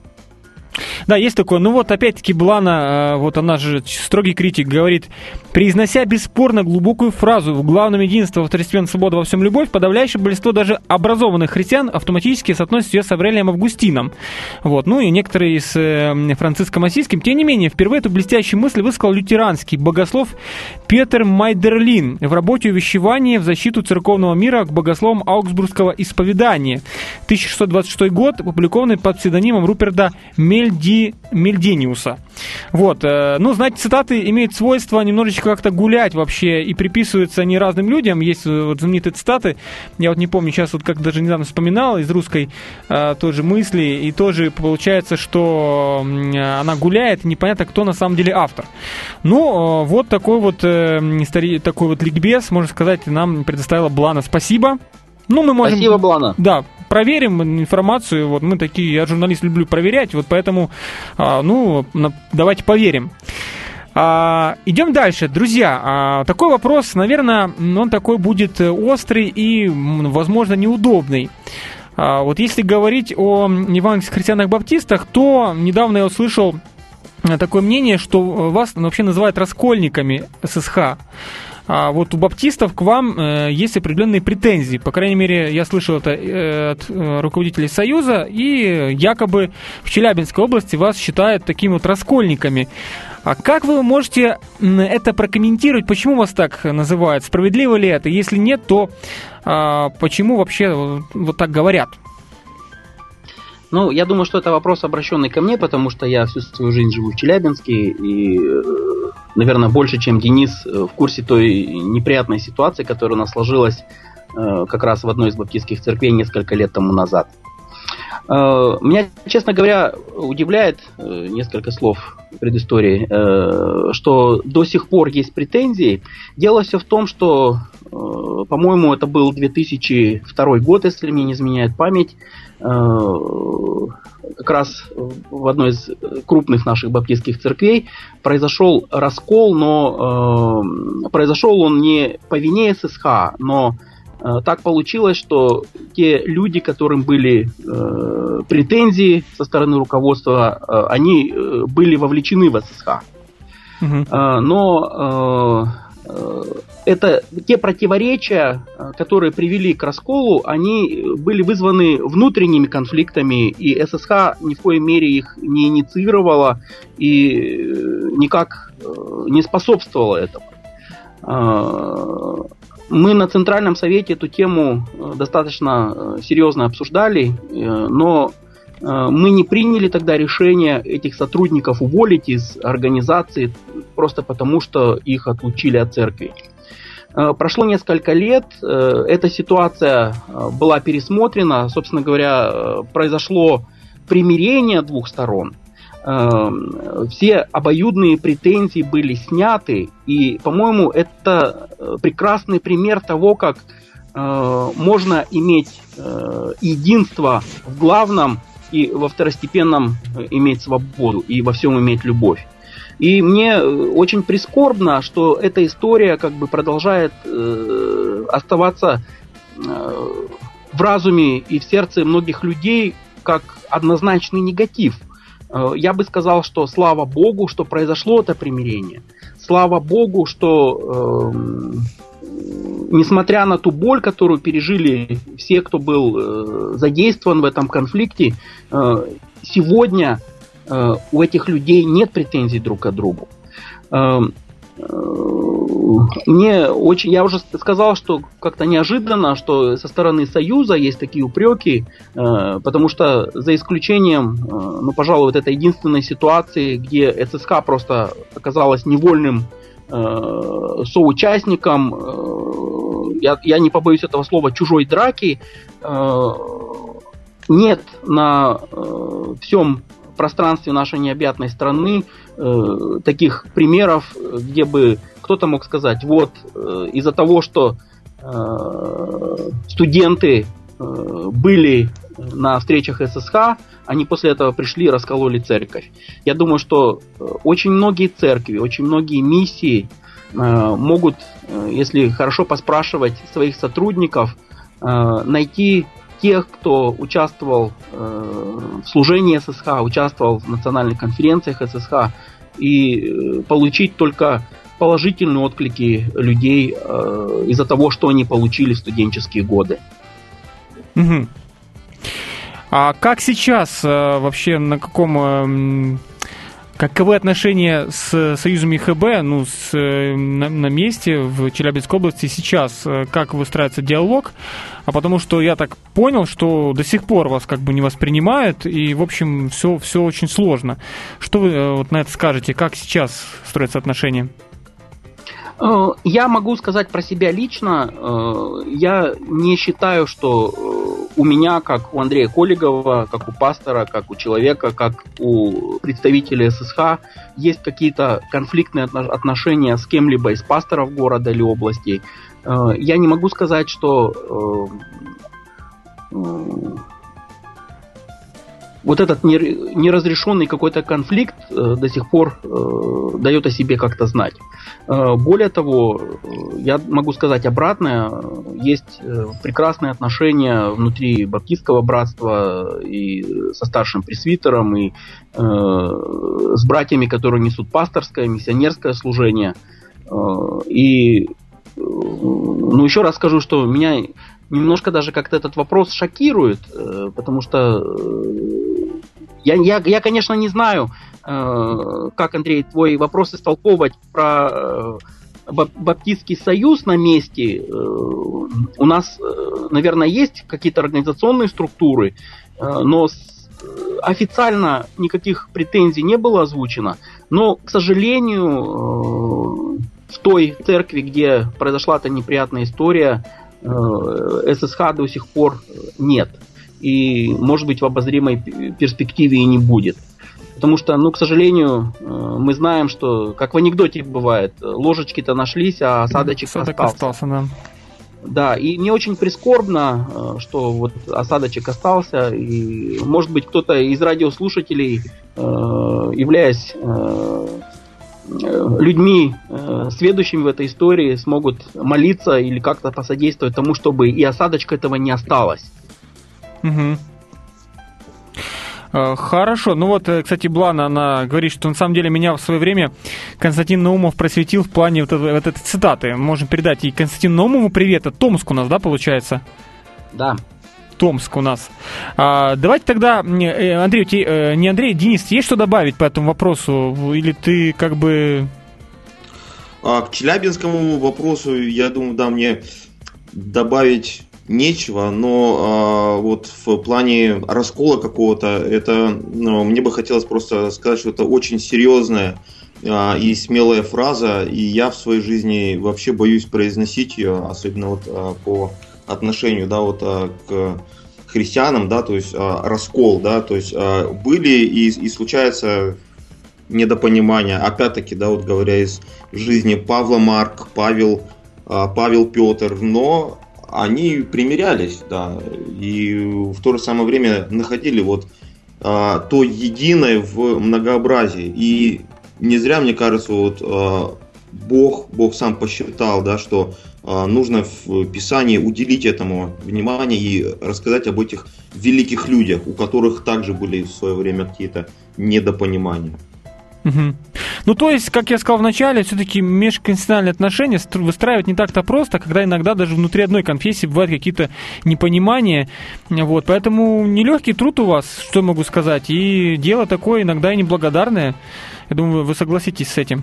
Да, есть такое. Ну вот, опять-таки, Блана, вот она же строгий критик, говорит: произнося бесспорно глубокую фразу «в главном единство, во второстепенно свобода, во всем любовь», подавляющее большинство даже образованных христиан автоматически соотносят ее с Аврелием Августином. Вот. Ну и некоторые с э, Франциском Ассизским. Тем не менее, впервые эту блестящую мысль высказал лютеранский богослов Петер Майдерлин в работе «Увещевание в защиту церковного мира к богословам Аугсбургского исповедания», тысяча шестьсот двадцать шестой год, опубликованный под псевдонимом Руперта Мельди Мельдениуса. Вот. Ну, знаете, цитаты имеют свойство немножечко как-то гулять вообще, и приписываются они разным людям. Есть вот знаменитые цитаты, я вот не помню, сейчас вот как даже недавно вспоминал, из русской а, тоже мысли, и тоже получается, что она гуляет, непонятно, кто на самом деле автор. Ну, вот такой вот, э, такой вот ликбез, можно сказать, нам предоставила Блана. Спасибо. Ну, мы можем... Спасибо, Блана. Да, проверим информацию. Вот мы такие, я журналист, люблю проверять, вот поэтому, а, ну, на, давайте поверим. А, идем дальше, друзья. А, такой вопрос, наверное, он такой будет острый и, возможно, неудобный. А, вот если говорить о евангельских христианах-баптистах, то недавно я услышал такое мнение, что вас вообще называют раскольниками ССХ. А вот у баптистов к вам э, есть определенные претензии. По крайней мере, я слышал это э, от э, руководителей Союза, и якобы в Челябинской области вас считают такими вот раскольниками. А как вы можете это прокомментировать? Почему вас так называют? Справедливо ли это? Если нет, то э, почему вообще вот так говорят? Ну, я думаю, что это вопрос, обращенный ко мне, потому что я всю свою жизнь живу в Челябинске, и, наверное, больше, чем Денис, в курсе той неприятной ситуации, которая у нас сложилась как раз в одной из баптистских церквей несколько лет тому назад. Меня, честно говоря, удивляет, несколько слов предыстории, что до сих пор есть претензии. Дело все в том, что, по-моему, это был две тысячи второй год, если мне не изменяет память, как раз в одной из крупных наших баптистских церквей произошел раскол, но э, произошел он не по вине ССХ, но э, так получилось, что те люди, которым были э, претензии со стороны руководства, э, они э, были вовлечены в ССХ. Uh-huh. Э, но э, э, это те противоречия, которые привели к расколу, они были вызваны внутренними конфликтами, и ССХ ни в коей мере их не инициировала и никак не способствовала этому. Мы на Центральном совете эту тему достаточно серьезно обсуждали, но мы не приняли тогда решение этих сотрудников уволить из организации просто потому, что их отлучили от церкви. Прошло несколько лет, эта ситуация была пересмотрена, собственно говоря, произошло примирения двух сторон. Все обоюдные претензии были сняты, и, по-моему, это прекрасный пример того, как можно иметь единство в главном и во второстепенном иметь свободу, и во всем иметь любовь. И мне очень прискорбно, что эта история как бы продолжает оставаться в разуме и в сердце многих людей как однозначный негатив. Я бы сказал, что слава Богу, что произошло это примирение. Слава Богу, что э, несмотря на ту боль, которую пережили все, кто был э, задействован в этом конфликте, э, сегодня э, у этих людей нет претензий друг к другу. Э, Мне очень, я уже сказал, что как-то неожиданно, что со стороны Союза есть такие упреки, э, потому что за исключением, э, ну, пожалуй, вот этой единственной ситуации, где ССХ просто оказалась невольным э, соучастником, э, я, я не побоюсь этого слова, чужой драки, э, нет на э, всем пространстве нашей необъятной страны э, таких примеров, где бы кто-то мог сказать, вот э, из-за того, что э, студенты э, были на встречах ССХ, они после этого пришли и раскололи церковь. Я думаю, что очень многие церкви, очень многие миссии э, могут, э, если хорошо поспрашивать своих сотрудников, э, найти тех, кто участвовал э, в служении ССХ, участвовал в национальных конференциях ССХ, и э, получить только положительные отклики людей э, из-за того, что они получили в студенческие годы. Угу. А как сейчас э, вообще, на каком... Э, каковы отношения с Союзом ЕХБ, ну, с, на, на месте в Челябинской области сейчас? Как выстраивается диалог? А потому что я так понял, что до сих пор вас как бы не воспринимают, и, в общем, все, все очень сложно. Что вы вот на это скажете? Как сейчас строятся отношения? Я могу сказать про себя лично. Я не считаю, что у меня, как у Андрея Коллегова, как у пастора, как у человека, как у представителей ССХ, есть какие-то конфликтные отношения с кем-либо из пасторов города или области. Я не могу сказать, что вот этот неразрешенный какой-то конфликт до сих пор дает о себе как-то знать. Более того, я могу сказать обратное. Есть прекрасные отношения внутри баптистского братства и со старшим пресвитером, и с братьями, которые несут пасторское, миссионерское служение. И, ну, еще раз скажу, что меня немножко даже как-то этот вопрос шокирует, потому что я, я, я конечно, не знаю, как, Андрей, твой вопрос истолковывать про Баптистский союз на месте. У нас, наверное, есть какие-то организационные структуры, но официально никаких претензий не было озвучено. Но, к сожалению, в той церкви, где произошла эта неприятная история, ССХ до сих пор нет. И, может быть, в обозримой перспективе и не будет. Потому что, ну, к сожалению, мы знаем, что, как в анекдоте бывает, ложечки-то нашлись, а осадочек Осадок остался. остался, да. Да, и мне очень прискорбно, что вот осадочек остался, и, может быть, кто-то из радиослушателей, являясь людьми, сведущими в этой истории, смогут молиться или как-то посодействовать тому, чтобы и осадочка этого не осталось. Угу. Хорошо. Ну вот, кстати, Блана, она говорит, что на самом деле меня в свое время Константин Наумов просветил в плане вот этой, вот этой цитаты. Можем передать и Константину Наумову привет. Это Томск у нас, да, получается? Да. Томск у нас. А, давайте тогда, Андрей, тебе, не Андрей, Денис, есть что добавить по этому вопросу? Или ты как бы... А, к челябинскому вопросу, я думаю, да, мне добавить нечего, но а, вот в плане раскола какого-то, это, ну, мне бы хотелось просто сказать, что это очень серьезная а, и смелая фраза, и я в своей жизни вообще боюсь произносить ее, особенно вот а, по отношению, да, вот а, к христианам, да, то есть раскол, да, то есть были и, и случается недопонимание, опять-таки, да, вот говоря из жизни Павла Марк, Павел, Павел Петр, но они примирялись, да, и в то же самое время находили вот а, то единое в многообразии. И не зря, мне кажется, вот а, Бог, Бог сам посчитал, да, что а, нужно в Писании уделить этому внимание и рассказать об этих великих людях, у которых также были в свое время какие-то недопонимания. Угу. Ну, то есть, как я сказал в начале, все-таки межконфессиональные отношения выстраивать не так-то просто, когда иногда даже внутри одной конфессии бывают какие-то непонимания. Вот, поэтому нелегкий труд у вас, что могу сказать, и дело такое иногда и неблагодарное. Я думаю, вы согласитесь с этим.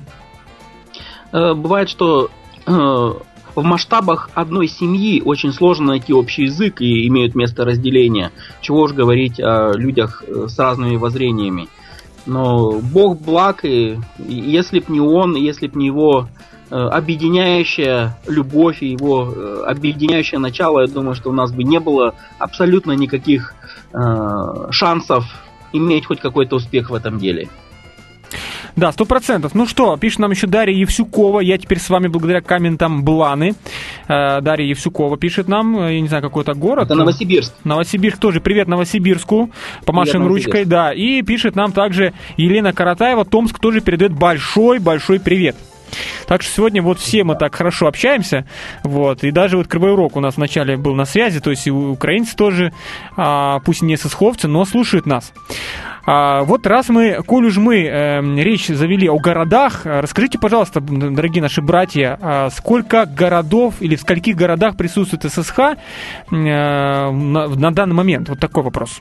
Бывает, что в масштабах одной семьи очень сложно найти общий язык и имеют место разделения. Чего уж говорить о людях с разными воззрениями. Но Бог благ, и если б не Он, если б не Его э, объединяющая любовь и Его э, объединяющее начало, я думаю, что у нас бы не было абсолютно никаких э, шансов иметь хоть какой-то успех в этом деле. Да, сто процентов. Ну что, пишет нам еще Дарья Евсюкова. Я теперь с вами благодаря комментам Бланы. Э, Дарья Евсюкова пишет нам, я не знаю, какой-то город. Это Новосибирск. Новосибирск тоже. Привет Новосибирску. Помашем ручкой, да. И пишет нам также Елена Каратаева. Томск тоже передает большой-большой привет. Так что сегодня вот все мы так хорошо общаемся, вот, и даже вот Кривой Рог у нас вначале был на связи, то есть и украинцы тоже, а, пусть не эсэсховцы, но слушают нас. А, вот раз мы, коль уж мы э, речь завели о городах, расскажите, пожалуйста, дорогие наши братья, а сколько городов или в скольких городах присутствует ССХ э, на, на данный момент? Вот такой вопрос.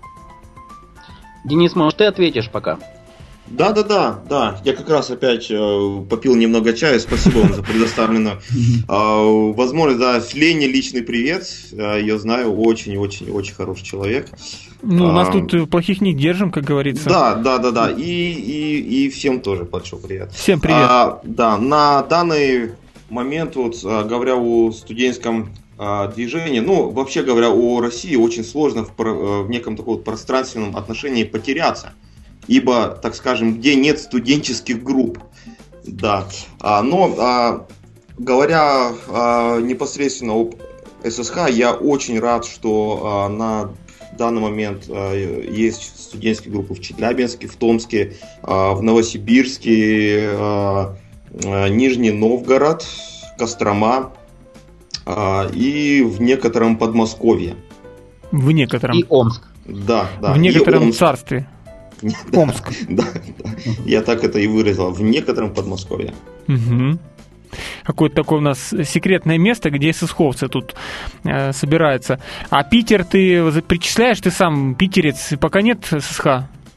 Денис, может, ты ответишь пока? Да, да, да, да. Я как раз опять э, попил немного чая. Спасибо вам за предоставленную э, возможность. Да, Лене личный привет. Я ее знаю, очень-очень-очень хороший человек. Ну, у нас а, тут плохих не держим, как говорится. Да, да, да, да. И, и, и всем тоже большой привет. Всем привет. А, да, на данный момент, вот, говоря о студенческом движении, ну, вообще говоря о России, очень сложно в, в неком таком пространственном отношении потеряться. Ибо, так скажем, где нет студенческих групп. Да. А, но, а, говоря а, непосредственно об ССХ, я очень рад, что а, на данный момент а, есть студенческие группы в Челябинске, в Томске, а, в Новосибирске, а, а, Нижний Новгород, Кострома а, и в некотором Подмосковье. В некотором. И Омск. Да, да. В некотором царстве. Омск. Да, да, я так это и выразил. В некотором Подмосковье. Угу. Какое-то такое у нас секретное место, где эсэсховцы тут э, собираются. А Питер ты причисляешь, ты сам питерец, пока нет ССХ?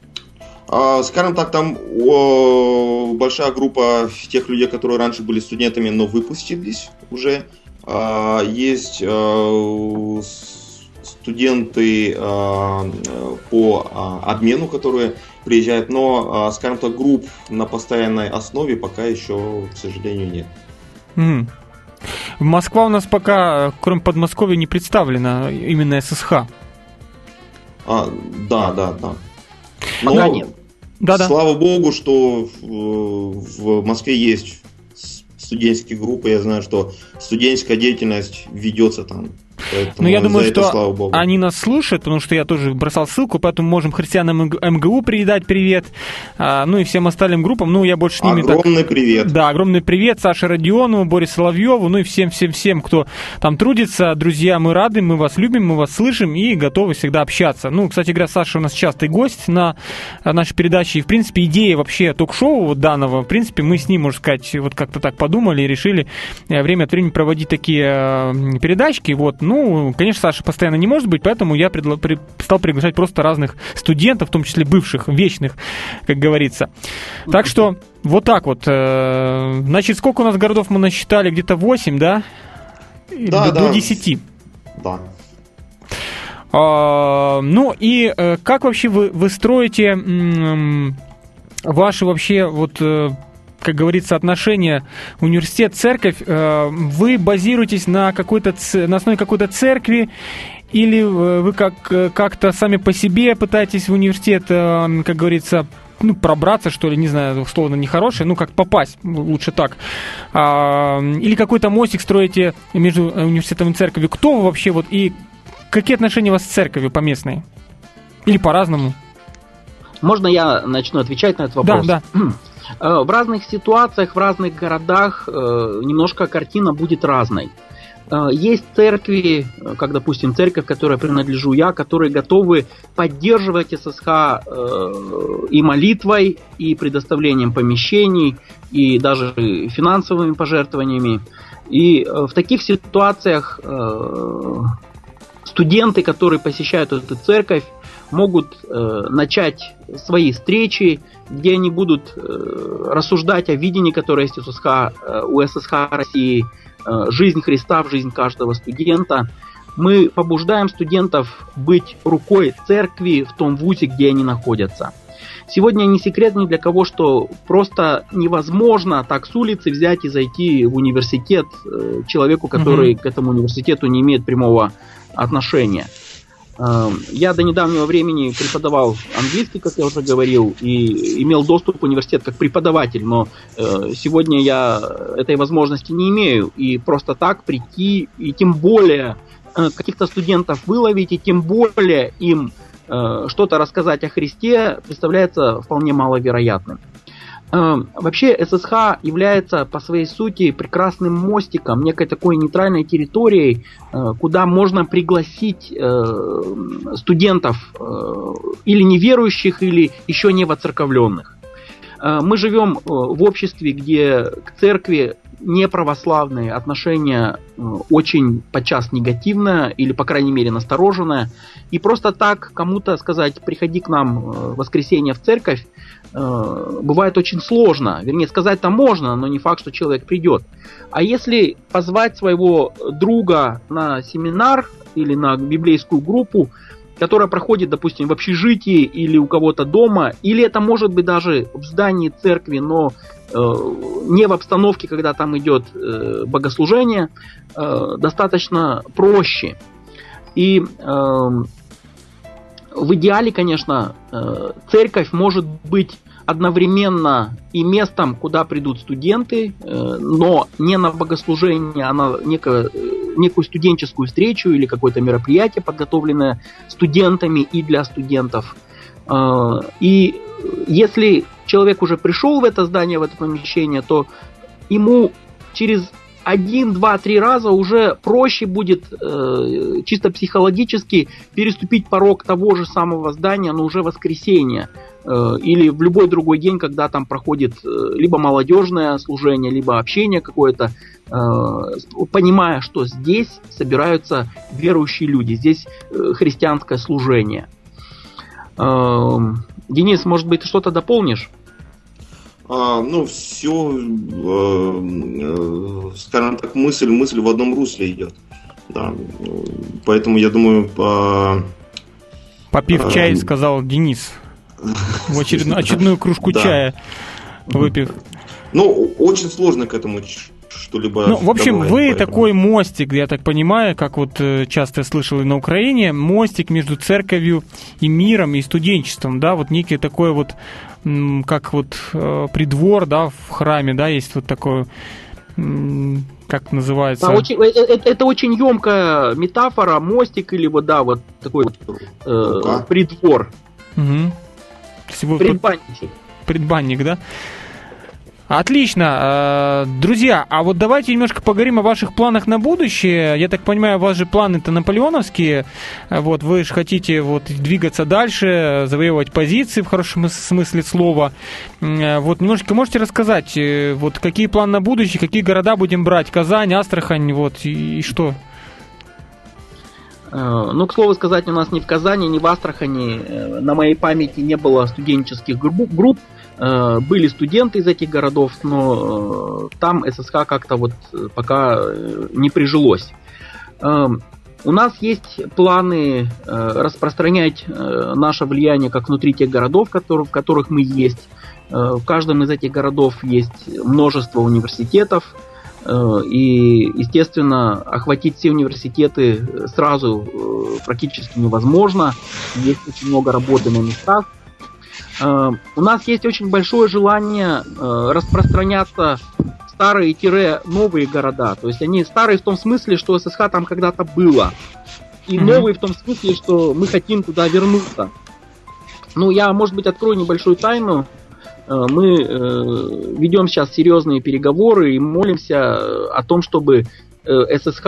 А, скажем так, там о, большая группа тех людей, которые раньше были студентами, но выпустились уже. А, есть а, студенты а, по а, обмену, которые приезжают, но, а, скажем так, групп на постоянной основе пока еще, к сожалению, нет. Mm. Москва у нас пока, кроме Подмосковья, не представлена именно ССХ. А, да, да, да. Но, пока нет. Да-да. Слава богу, что в, в Москве есть студенческие группы. Я знаю, что студенческая деятельность ведется там. Ну, я думаю, это, что они нас слушают, потому что я тоже бросал ссылку, поэтому можем христианам МГУ передать привет, а, ну и всем остальным группам. Ну, я больше с ними огромный так... привет. Да, огромный привет Саше Родионову, Боре Соловьеву, ну и всем-всем-всем, кто там трудится. Друзья, мы рады, мы вас любим, мы вас слышим и готовы всегда общаться. Ну, кстати говоря, Саша у нас частый гость на нашей передаче. И, в принципе, идея вообще ток-шоу вот данного, в принципе, мы с ним, можно сказать, вот как-то так подумали и решили время от времени проводить такие передачки. Вот, ну, конечно, Саша постоянно не может быть, поэтому я предла- при- стал приглашать просто разных студентов, в том числе бывших, вечных, как говорится. Так что вот так вот. Значит, сколько у нас городов мы насчитали? Где-то восемь, да? Да, до, да. до десяти. Да. А, ну и как вообще вы, вы строите м- ваши вообще вот... как говорится, отношения университет-церковь, вы базируетесь на, какой-то, на основе какой-то церкви или вы как, как-то сами по себе пытаетесь в университет, как говорится, ну, пробраться, что ли, не знаю, условно нехорошее, ну, как попасть, лучше так. А, или какой-то мостик строите между университетом и церковью. Кто вы вообще, вот, и какие отношения у вас с церковью поместной? Или по-разному? Можно я начну отвечать на этот вопрос? Да, да. В разных ситуациях, в разных городах немножко картина будет разной. Есть церкви, как, допустим, церковь, которой принадлежу я, которые готовы поддерживать ССХ и молитвой, и предоставлением помещений, и даже финансовыми пожертвованиями. И в таких ситуациях студенты, которые посещают эту церковь, могут начать свои встречи, где они будут рассуждать о видении, которое есть у ССХ, у ССХ России, жизнь Христа в жизнь каждого студента. Мы побуждаем студентов быть рукой церкви в том вузе, где они находятся. Сегодня не секрет ни для кого, что просто невозможно так с улицы взять и зайти в университет человеку, который mm-hmm. к этому университету не имеет прямого отношения. Я до недавнего времени преподавал английский, как я уже говорил, и имел доступ в университет как преподаватель, но сегодня я этой возможности не имею. И просто так прийти, и тем более каких-то студентов выловить, и тем более им что-то рассказать о Христе, представляется вполне маловероятным. Вообще ССХ является по своей сути прекрасным мостиком, некой такой нейтральной территорией, куда можно пригласить студентов или неверующих, или еще не воцерковленных. Мы живем в обществе, где к церкви неправославные отношения очень подчас негативное или, по крайней мере, настороженное. И просто так кому-то сказать: приходи к нам в воскресенье в церковь, бывает очень сложно. Вернее, сказать-то можно, но не факт, что человек придет. А если позвать своего друга на семинар или на библейскую группу, которая проходит, допустим, в общежитии или у кого-то дома, или это может быть даже в здании церкви, но э, не в обстановке, когда там идет э, богослужение, э, достаточно проще. И э, в идеале, конечно, э, церковь может быть одновременно и местом, куда придут студенты, э, но не на богослужение, а на некое, некую студенческую встречу или какое-то мероприятие, подготовленное студентами и для студентов. Э, и если человек уже пришел в это здание, в это помещение, то ему через один, два, три раза уже проще будет э, чисто психологически переступить порог того же самого здания, но уже в воскресенье э, или в любой другой день, когда там проходит э, либо молодежное служение, либо общение какое-то, э, понимая, что здесь собираются верующие люди, здесь э, христианское служение. Э, Денис, может быть, ты что-то дополнишь? А, ну, все, э, э, скажем так, мысль, мысль в одном русле идет. Да. Поэтому я думаю, по... Попив а, чай, сказал Денис. В очередную, очередную кружку да. чая выпив. Ну, очень сложно к этому что-либо... Ну, в общем, добавить, вы поэтому. такой мостик, я так понимаю, как вот часто я слышал и на Украине, мостик между церковью и миром, и студенчеством, да, вот некий такой вот, как вот придвор, да, в храме, да, есть вот такой, как называется... Да, очень, это, это очень емкая метафора, мостик или вот, да, вот такой вот э, придвор. Угу. Предбанник. Предбанник, да? Отлично. Друзья, а вот давайте немножко поговорим о ваших планах на будущее. Я так понимаю, у вас же планы-то наполеоновские. Вот, вы же хотите вот двигаться дальше, завоевывать позиции в хорошем смысле слова. Вот, немножко можете рассказать, вот какие планы на будущее, какие города будем брать? Казань, Астрахань, вот, и, и что? Ну, к слову сказать, у нас ни в Казани, ни в Астрахани на моей памяти не было студенческих групп. Были студенты из этих городов, но там ССХ как-то вот пока не прижилось. У нас есть планы распространять наше влияние как внутри тех городов, в которых мы есть. В каждом из этих городов есть множество университетов. И, естественно, охватить все университеты сразу практически невозможно. Есть очень много работы на местах. У нас есть очень большое желание распространяться в старые-новые города. То есть они старые в том смысле, что ССХ там когда-то было. И mm-hmm. новые в том смысле, что мы хотим туда вернуться. Ну, я, может быть, открою небольшую тайну. Мы э, ведем сейчас серьезные переговоры и молимся о том, чтобы э, ССХ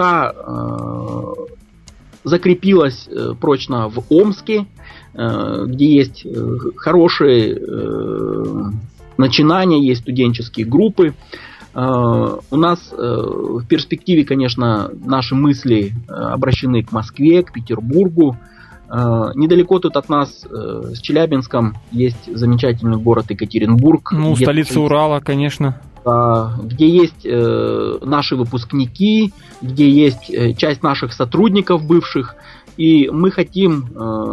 э, закрепилась э, прочно в Омске, э, где есть э, хорошие э, начинания, есть студенческие группы. Э, у нас э, в перспективе, конечно, наши мысли э, обращены к Москве, к Петербургу. Недалеко тут от нас, с Челябинском, есть замечательный город Екатеринбург. Ну, столица где, Урала, конечно. Где есть наши выпускники, где есть часть наших сотрудников бывших. И мы хотим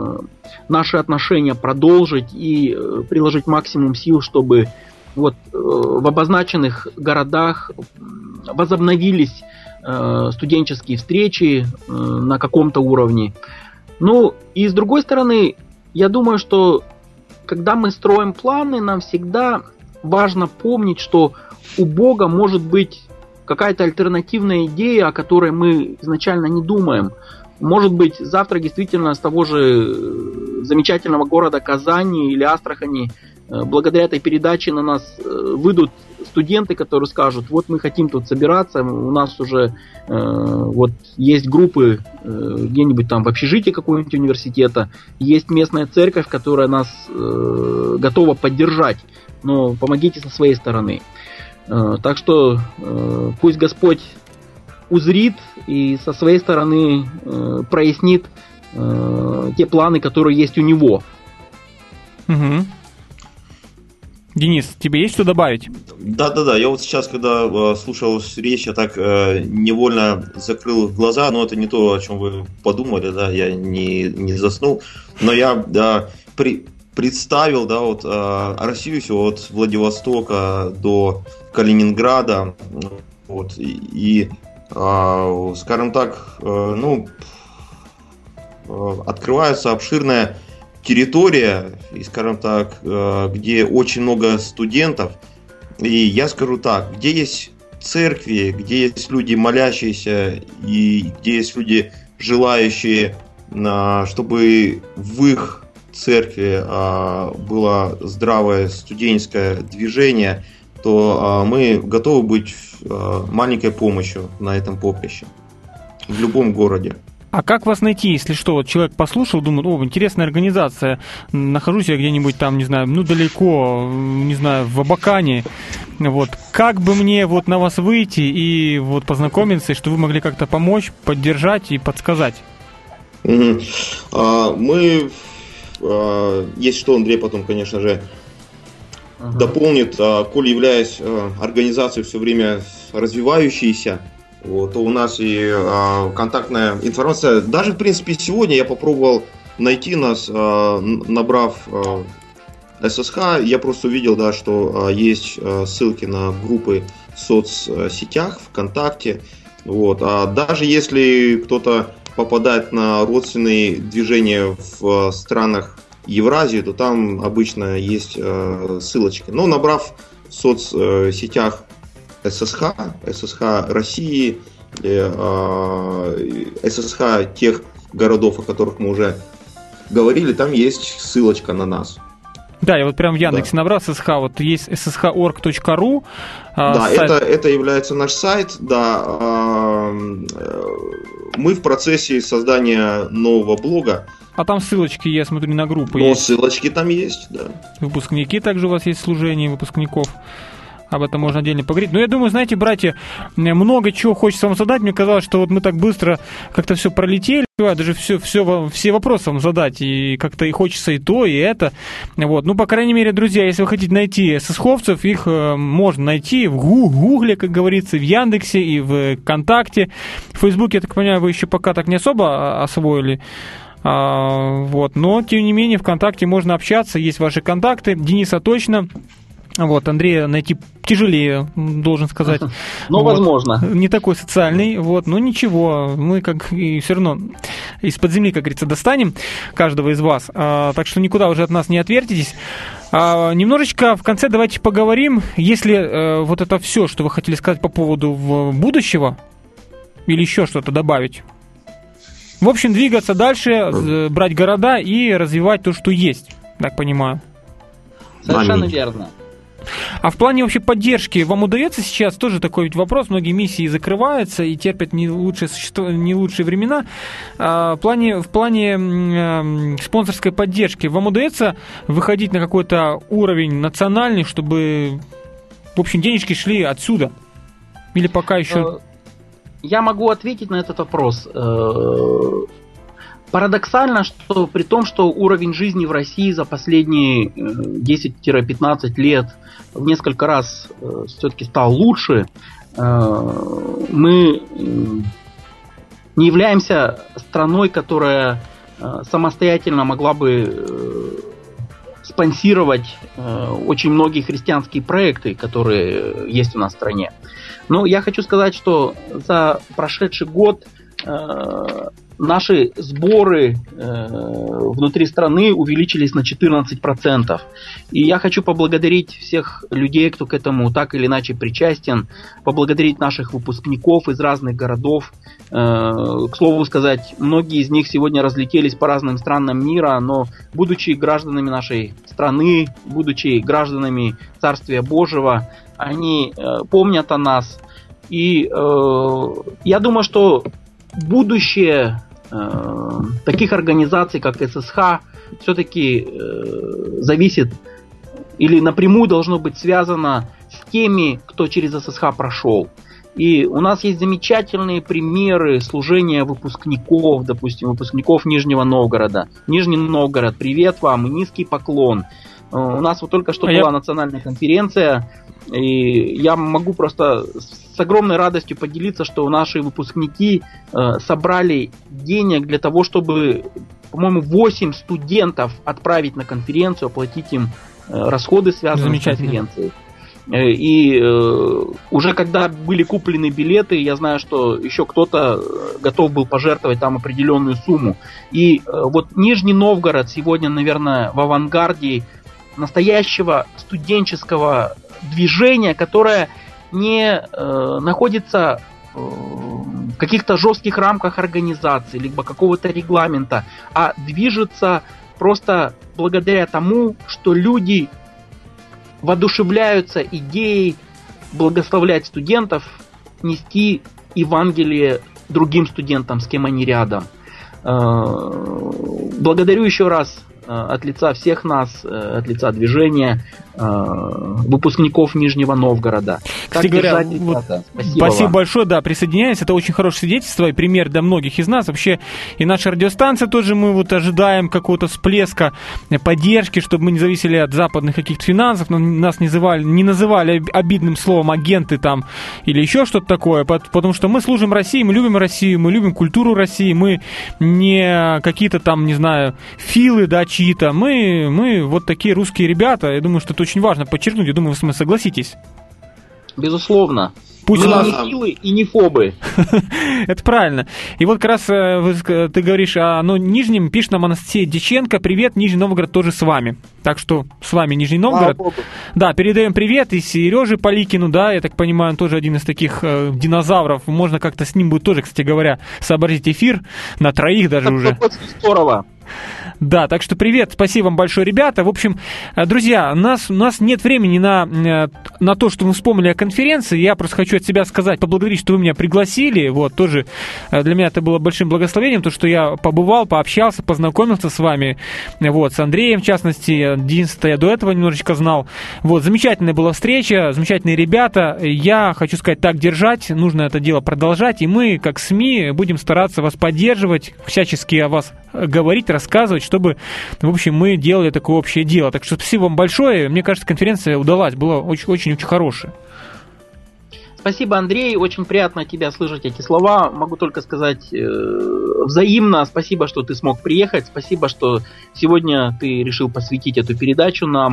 наши отношения продолжить и приложить максимум сил, чтобы вот в обозначенных городах возобновились студенческие встречи на каком-то уровне. Ну, и с другой стороны, я думаю, что когда мы строим планы, нам всегда важно помнить, что у Бога может быть какая-то альтернативная идея, о которой мы изначально не думаем. Может быть, завтра действительно с того же замечательного города Казани или Астрахани, благодаря этой передаче на нас выйдут студенты, которые скажут: вот мы хотим тут собираться, у нас уже э, вот есть группы э, где-нибудь там в общежитии какого-нибудь университета, есть местная церковь, которая нас э, готова поддержать, но помогите со своей стороны. Э, так что э, пусть Господь узрит и со своей стороны э, прояснит э, те планы, которые есть у Него. Угу. Денис, тебе есть что добавить? Да-да-да, я вот сейчас, когда э, слушал речь, я так э, невольно закрыл глаза, но это не то, о чем вы подумали, да, я не, не заснул, но я да, при, представил, да, вот э, Россию всего от Владивостока до Калининграда, вот, и, и э, скажем так, э, ну, э, открывается обширная территория, и, скажем так, где очень много студентов. И я скажу так, где есть церкви, где есть люди молящиеся, и где есть люди желающие, чтобы в их церкви было здравое студенческое движение, то мы готовы быть маленькой помощью на этом поприще в любом городе. А как вас найти, если что, вот человек послушал, думает: о, интересная организация, нахожусь я где-нибудь там, не знаю, ну далеко, не знаю, в Абакане, вот, как бы мне вот на вас выйти и вот познакомиться, и что вы могли как-то помочь, поддержать и подсказать? Mm-hmm. А, мы, а, есть что, Андрей потом, конечно же, uh-huh. дополнит, а, коль являясь а, организацией все время развивающейся, вот, то у нас и а, контактная информация. Даже, в принципе, сегодня я попробовал найти нас, а, набрав а, ССХ. Я просто увидел, да, что а, есть а, ссылки на группы в соцсетях, ВКонтакте. Вот. А даже если кто-то попадает на родственные движения в странах Евразии, то там обычно есть а, ссылочки. Но набрав в соцсетях ССХ, ССХ России, ССХ тех городов, о которых мы уже говорили, там есть ссылочка на нас. Да, я вот прям в Яндексе да. набрал ССХ, вот есть эс эс ха точка орг точка ру. Да, сайт. это, это является наш сайт, да. Мы в процессе создания нового блога. А там ссылочки, я смотрю, на группы Но есть. ссылочки там есть, да. Выпускники также у вас есть, служение выпускников. Об этом можно отдельно поговорить. Но я думаю, знаете, братья, много чего хочется вам задать. Мне казалось, что вот мы так быстро как-то все пролетели. Даже все, все, все вопросы вам задать. И как-то и хочется и то, и это. Вот. Ну, по крайней мере, друзья, если вы хотите найти ССХовцев, их э, можно найти в Гугле, как говорится, в Яндексе и в ВКонтакте. В Фейсбуке, я так понимаю, вы еще пока так не особо освоили. А, вот. Но, тем не менее, ВКонтакте можно общаться. Есть ваши контакты. Дениса точно. Вот, Андрея найти тяжелее, должен сказать. Ну, вот. Возможно. Не такой социальный, вот, но ничего, мы как и все равно из-под земли, как говорится, достанем каждого из вас. А, так что никуда уже от нас не отвертитесь. А, немножечко в конце давайте поговорим, если а, вот это все, что вы хотели сказать по поводу будущего, или еще что-то добавить. В общем, двигаться дальше, брать города и развивать то, что есть, так понимаю. Совершенно верно. А в плане вообще поддержки вам удается сейчас тоже такой ведь вопрос? Многие миссии закрываются и терпят не лучшие, не лучшие времена. А в плане, в плане э, спонсорской поддержки вам удается выходить на какой-то уровень национальный, чтобы, в общем, денежки шли отсюда? Или пока еще... Я могу ответить на этот вопрос. Парадоксально, что при том, что уровень жизни в России за последние десять-пятнадцать лет в несколько раз все-таки стал лучше, мы не являемся страной, которая самостоятельно могла бы спонсировать очень многие христианские проекты, которые есть у нас в стране. Но я хочу сказать, что за прошедший год наши сборы э, внутри страны увеличились на четырнадцать процентов. И я хочу поблагодарить всех людей, кто к этому так или иначе причастен, поблагодарить наших выпускников из разных городов. Э, к слову сказать, многие из них сегодня разлетелись по разным странам мира, но будучи гражданами нашей страны, будучи гражданами Царствия Божьего, они э, помнят о нас. И э, я думаю, что будущее э, таких организаций, как эс эс ха, все-таки э, зависит или напрямую должно быть связано с теми, кто через эс эс ха прошел. И у нас есть замечательные примеры служения выпускников, допустим, выпускников Нижнего Новгорода. Нижний Новгород, привет вам и низкий поклон. У нас вот только что а была я... национальная конференция, и я могу просто с огромной радостью поделиться, что наши выпускники э, собрали денег для того, чтобы, по-моему, восемь студентов отправить на конференцию, оплатить им э, расходы, связанные с конференцией. Э, и э, уже когда были куплены билеты, я знаю, что еще кто-то готов был пожертвовать там определенную сумму. И э, вот Нижний Новгород сегодня, наверное, в авангарде настоящего студенческого движения, которое не э, находится э, в каких-то жестких рамках организации, либо какого-то регламента, а движется просто благодаря тому, что люди воодушевляются идеей благословлять студентов, нести Евангелие другим студентам, с кем они рядом. Э, благодарю еще раз от лица всех нас, от лица движения, выпускников Нижнего Новгорода. Кстати говоря, вот спасибо, спасибо вам. Большое, да, присоединяюсь. Это очень хорошее свидетельство и пример для многих из нас. Вообще и наша радиостанция тоже мы вот ожидаем какого-то всплеска поддержки, чтобы мы не зависели от западных каких-то финансов, но нас не называли, не называли обидным словом агенты там или еще что-то такое, потому что мы служим России, мы любим Россию, мы любим культуру России, мы не какие-то там, не знаю, филы, да, чьи-то. Мы, мы вот такие русские ребята. Я думаю, что это очень важно подчеркнуть. Я думаю, вы согласитесь. Безусловно. Пусть мы нас... не филы и не фобы. Это правильно. И вот как раз ты говоришь о ну, Нижнем, пишет нам Анастасия Диченко. Привет, Нижний Новгород тоже с вами. Так что с вами Нижний Новгород. А, да, передаем привет и Сереже Поликину, да, я так понимаю, он тоже один из таких э, динозавров. Можно как-то с ним будет тоже, кстати говоря, сообразить эфир на троих даже. Это уже. Здорово. Да, так что привет, спасибо вам большое, ребята. В общем, друзья, у нас, у нас нет времени на, на то, что мы вспомнили о конференции. Я просто хочу от себя сказать, поблагодарить, что вы меня пригласили. Вот, тоже для меня это было большим благословением, то, что я побывал, пообщался, познакомился с вами. Вот, с Андреем, в частности. Денис-то я до этого немножечко знал. Вот, замечательная была встреча, замечательные ребята. Я хочу сказать, так держать, нужно это дело продолжать. И мы, как СМИ, будем стараться вас поддерживать, всячески о вас говорить, рассказывать, чтобы, в общем, мы делали такое общее дело. Так что спасибо вам большое. Мне кажется, конференция удалась, была очень-очень хорошая. Спасибо, Андрей. Очень приятно от тебя слышать эти слова. Могу только сказать э, взаимно. Спасибо, что ты смог приехать. Спасибо, что сегодня ты решил посвятить эту передачу нам.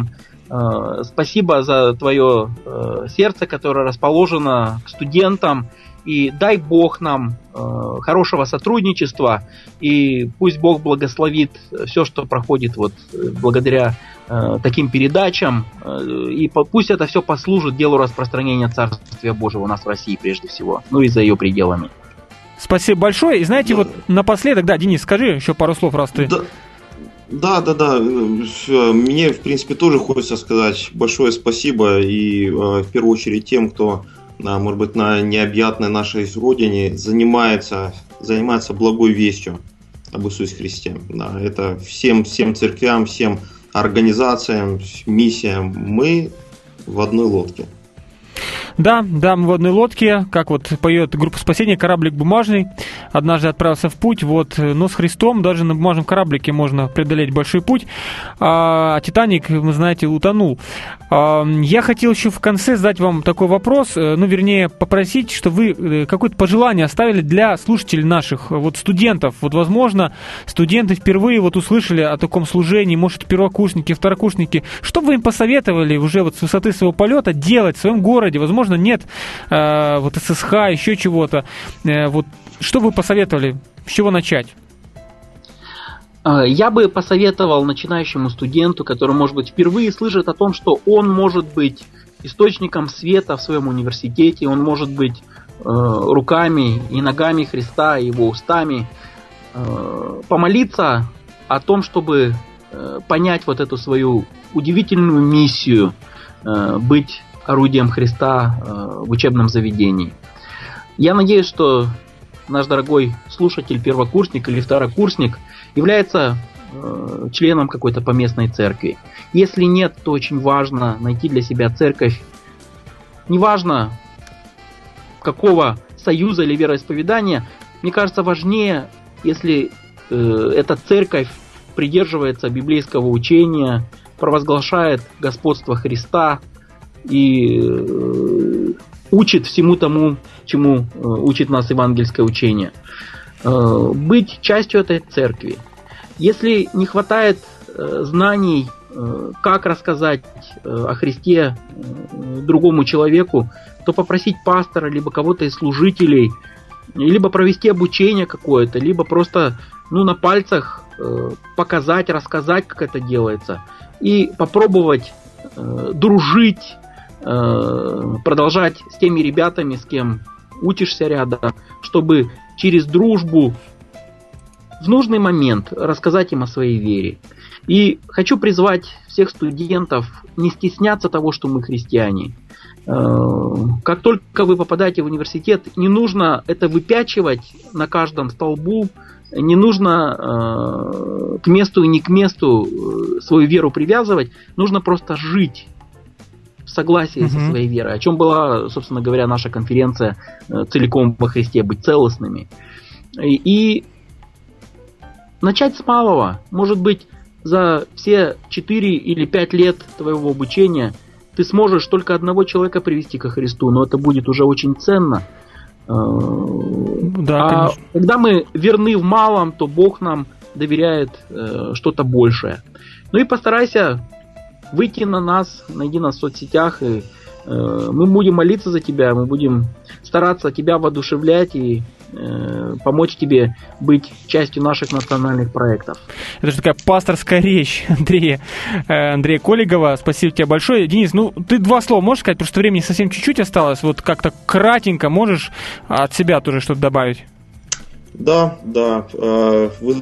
Э, спасибо за твое э, сердце, которое расположено к студентам. И дай Бог нам э, хорошего сотрудничества. И пусть Бог благословит все, что проходит вот благодаря э, таким передачам. Э, и по, пусть это все послужит делу распространения Царствия Божьего у нас в России прежде всего. Ну и за ее пределами. Спасибо большое. И знаете, да. вот напоследок, да, Денис, скажи еще пару слов, раз ты... Да. Да, да, да. Мне, в принципе, тоже хочется сказать большое спасибо. И в первую очередь тем, кто, может быть, на необъятной нашей родине занимается, занимается благой вестью об Иисусе Христе. Да, это всем, всем церквям, всем организациям, миссиям. Мы в одной лодке. Да, да, мы в одной лодке, как вот поет группа «Спасение», кораблик бумажный, однажды отправился в путь, вот, но с Христом даже на бумажном кораблике можно преодолеть большой путь, а «Титаник», вы знаете, утонул. Я хотел еще в конце задать вам такой вопрос, ну, вернее, попросить, чтобы вы какое-то пожелание оставили для слушателей наших, вот, студентов. Вот, возможно, студенты впервые вот услышали о таком служении, может, первокурсники, второкурсники. Что бы вы им посоветовали уже вот с высоты своего полета делать в своем городе? Возможно, нет э, вот эс эс ха, еще чего-то. Э, вот, что бы вы посоветовали? С чего начать? Я бы посоветовал начинающему студенту, который, может быть, впервые слышит о том, что он может быть источником света в своем университете, он может быть э, руками и ногами Христа, его устами, э, помолиться о том, чтобы э, понять вот эту свою удивительную миссию, э, быть орудием Христа э, в учебном заведении. Я надеюсь, что наш дорогой слушатель, первокурсник или второкурсник, является э, членом какой-то поместной церкви. Если нет, то очень важно найти для себя церковь, неважно какого союза или вероисповедания. Мне кажется, важнее, если э, эта церковь придерживается библейского учения, провозглашает господство Христа и э, учит всему тому, чему э, учит нас евангельское учение. Э, быть частью этой церкви. Если не хватает э, знаний, э, как рассказать э, о Христе э, другому человеку, то попросить пастора, либо кого-то из служителей, либо провести обучение какое-то, либо просто ну, на пальцах э, показать, рассказать, как это делается, и попробовать э, дружить, продолжать с теми ребятами, с кем учишься рядом, чтобы через дружбу в нужный момент рассказать им о своей вере. И хочу призвать всех студентов не стесняться того, что мы христиане. Как только вы попадаете в университет, не нужно это выпячивать на каждом столбу, не нужно к месту и не к месту свою веру привязывать, нужно просто жить в согласии uh-huh. со своей верой, о чем была, собственно говоря, наша конференция «Целиком во Христе, быть целостными». И, и начать с малого. Может быть, за все четыре или пять лет твоего обучения ты сможешь только одного человека привести ко Христу, но это будет уже очень ценно. Да, а конечно. Когда мы верны в малом, то Бог нам доверяет э, что-то большее. Ну и постарайся выйти на нас, найди нас в соцсетях, и э, мы будем молиться за тебя, мы будем стараться тебя воодушевлять и э, помочь тебе быть частью наших национальных проектов. Это же такая пасторская речь Андрея, э, Андрея Коллегова. Спасибо тебе большое. Денис, ну ты два слова можешь сказать, потому что времени совсем чуть-чуть осталось. Вот как-то кратенько можешь от себя тоже что-то добавить? Да, да. Э, вы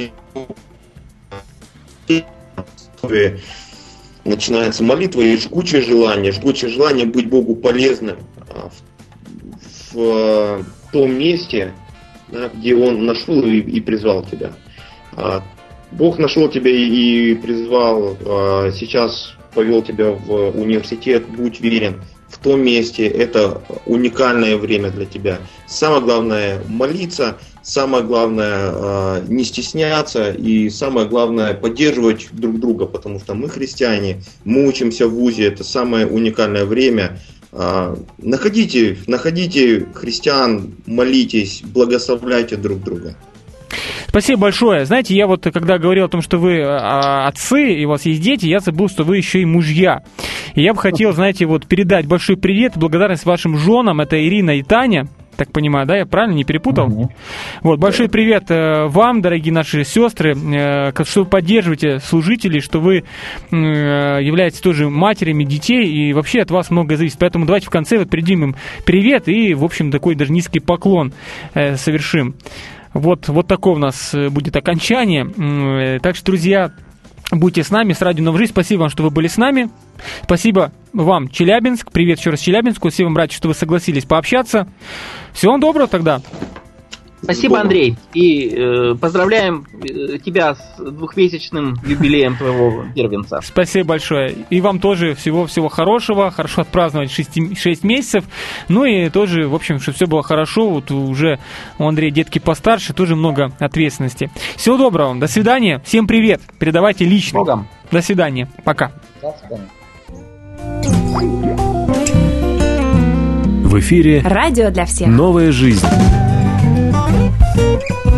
знаете, начинается молитва и жгучее желание, жгучее желание быть Богу полезным в, в том месте, да, где Он нашел и, и призвал тебя. Бог нашел тебя и, и призвал, сейчас повел тебя в университет, будь верен в том месте, это уникальное время для тебя. Самое главное молиться, самое главное не стесняться и самое главное поддерживать друг друга, потому что мы христиане, мы учимся в вузе, это самое уникальное время. Находите, находите христиан, молитесь, благословляйте друг друга. Спасибо большое. Знаете, я вот, когда говорил о том, что вы а, отцы, и у вас есть дети, я забыл, что вы еще и мужья. И я бы хотел, знаете, вот передать большой привет и благодарность вашим женам. Это Ирина и Таня. Так понимаю, да? Я правильно не перепутал? Mm-hmm. Вот, большой привет э, вам, дорогие наши сестры, э, что вы поддерживаете служителей, что вы э, являетесь тоже матерями детей, и вообще от вас многое зависит. Поэтому давайте в конце вот передадим им привет и, в общем, такой даже низкий поклон э, совершим. Вот, вот такое у нас будет окончание. Э, так что, друзья, будьте с нами, с Радио Новая Жизнь. Спасибо вам, что вы были с нами. Спасибо вам, Челябинск. Привет еще раз Челябинску. Спасибо вам, братья, что вы согласились пообщаться. Всего вам доброго тогда. Спасибо, Андрей. И э, поздравляем тебя с двухмесячным юбилеем твоего первенца. Спасибо большое. И вам тоже всего-всего хорошего. Хорошо отпраздновать шесть месяцев. Ну и тоже, в общем, чтобы все было хорошо. Вот уже у Андрея детки постарше, тоже много ответственности. Всего доброго вам. До свидания. Всем привет. Передавайте лично. Богом. До свидания. Пока. До свидания. В эфире радио для всех. Новая жизнь.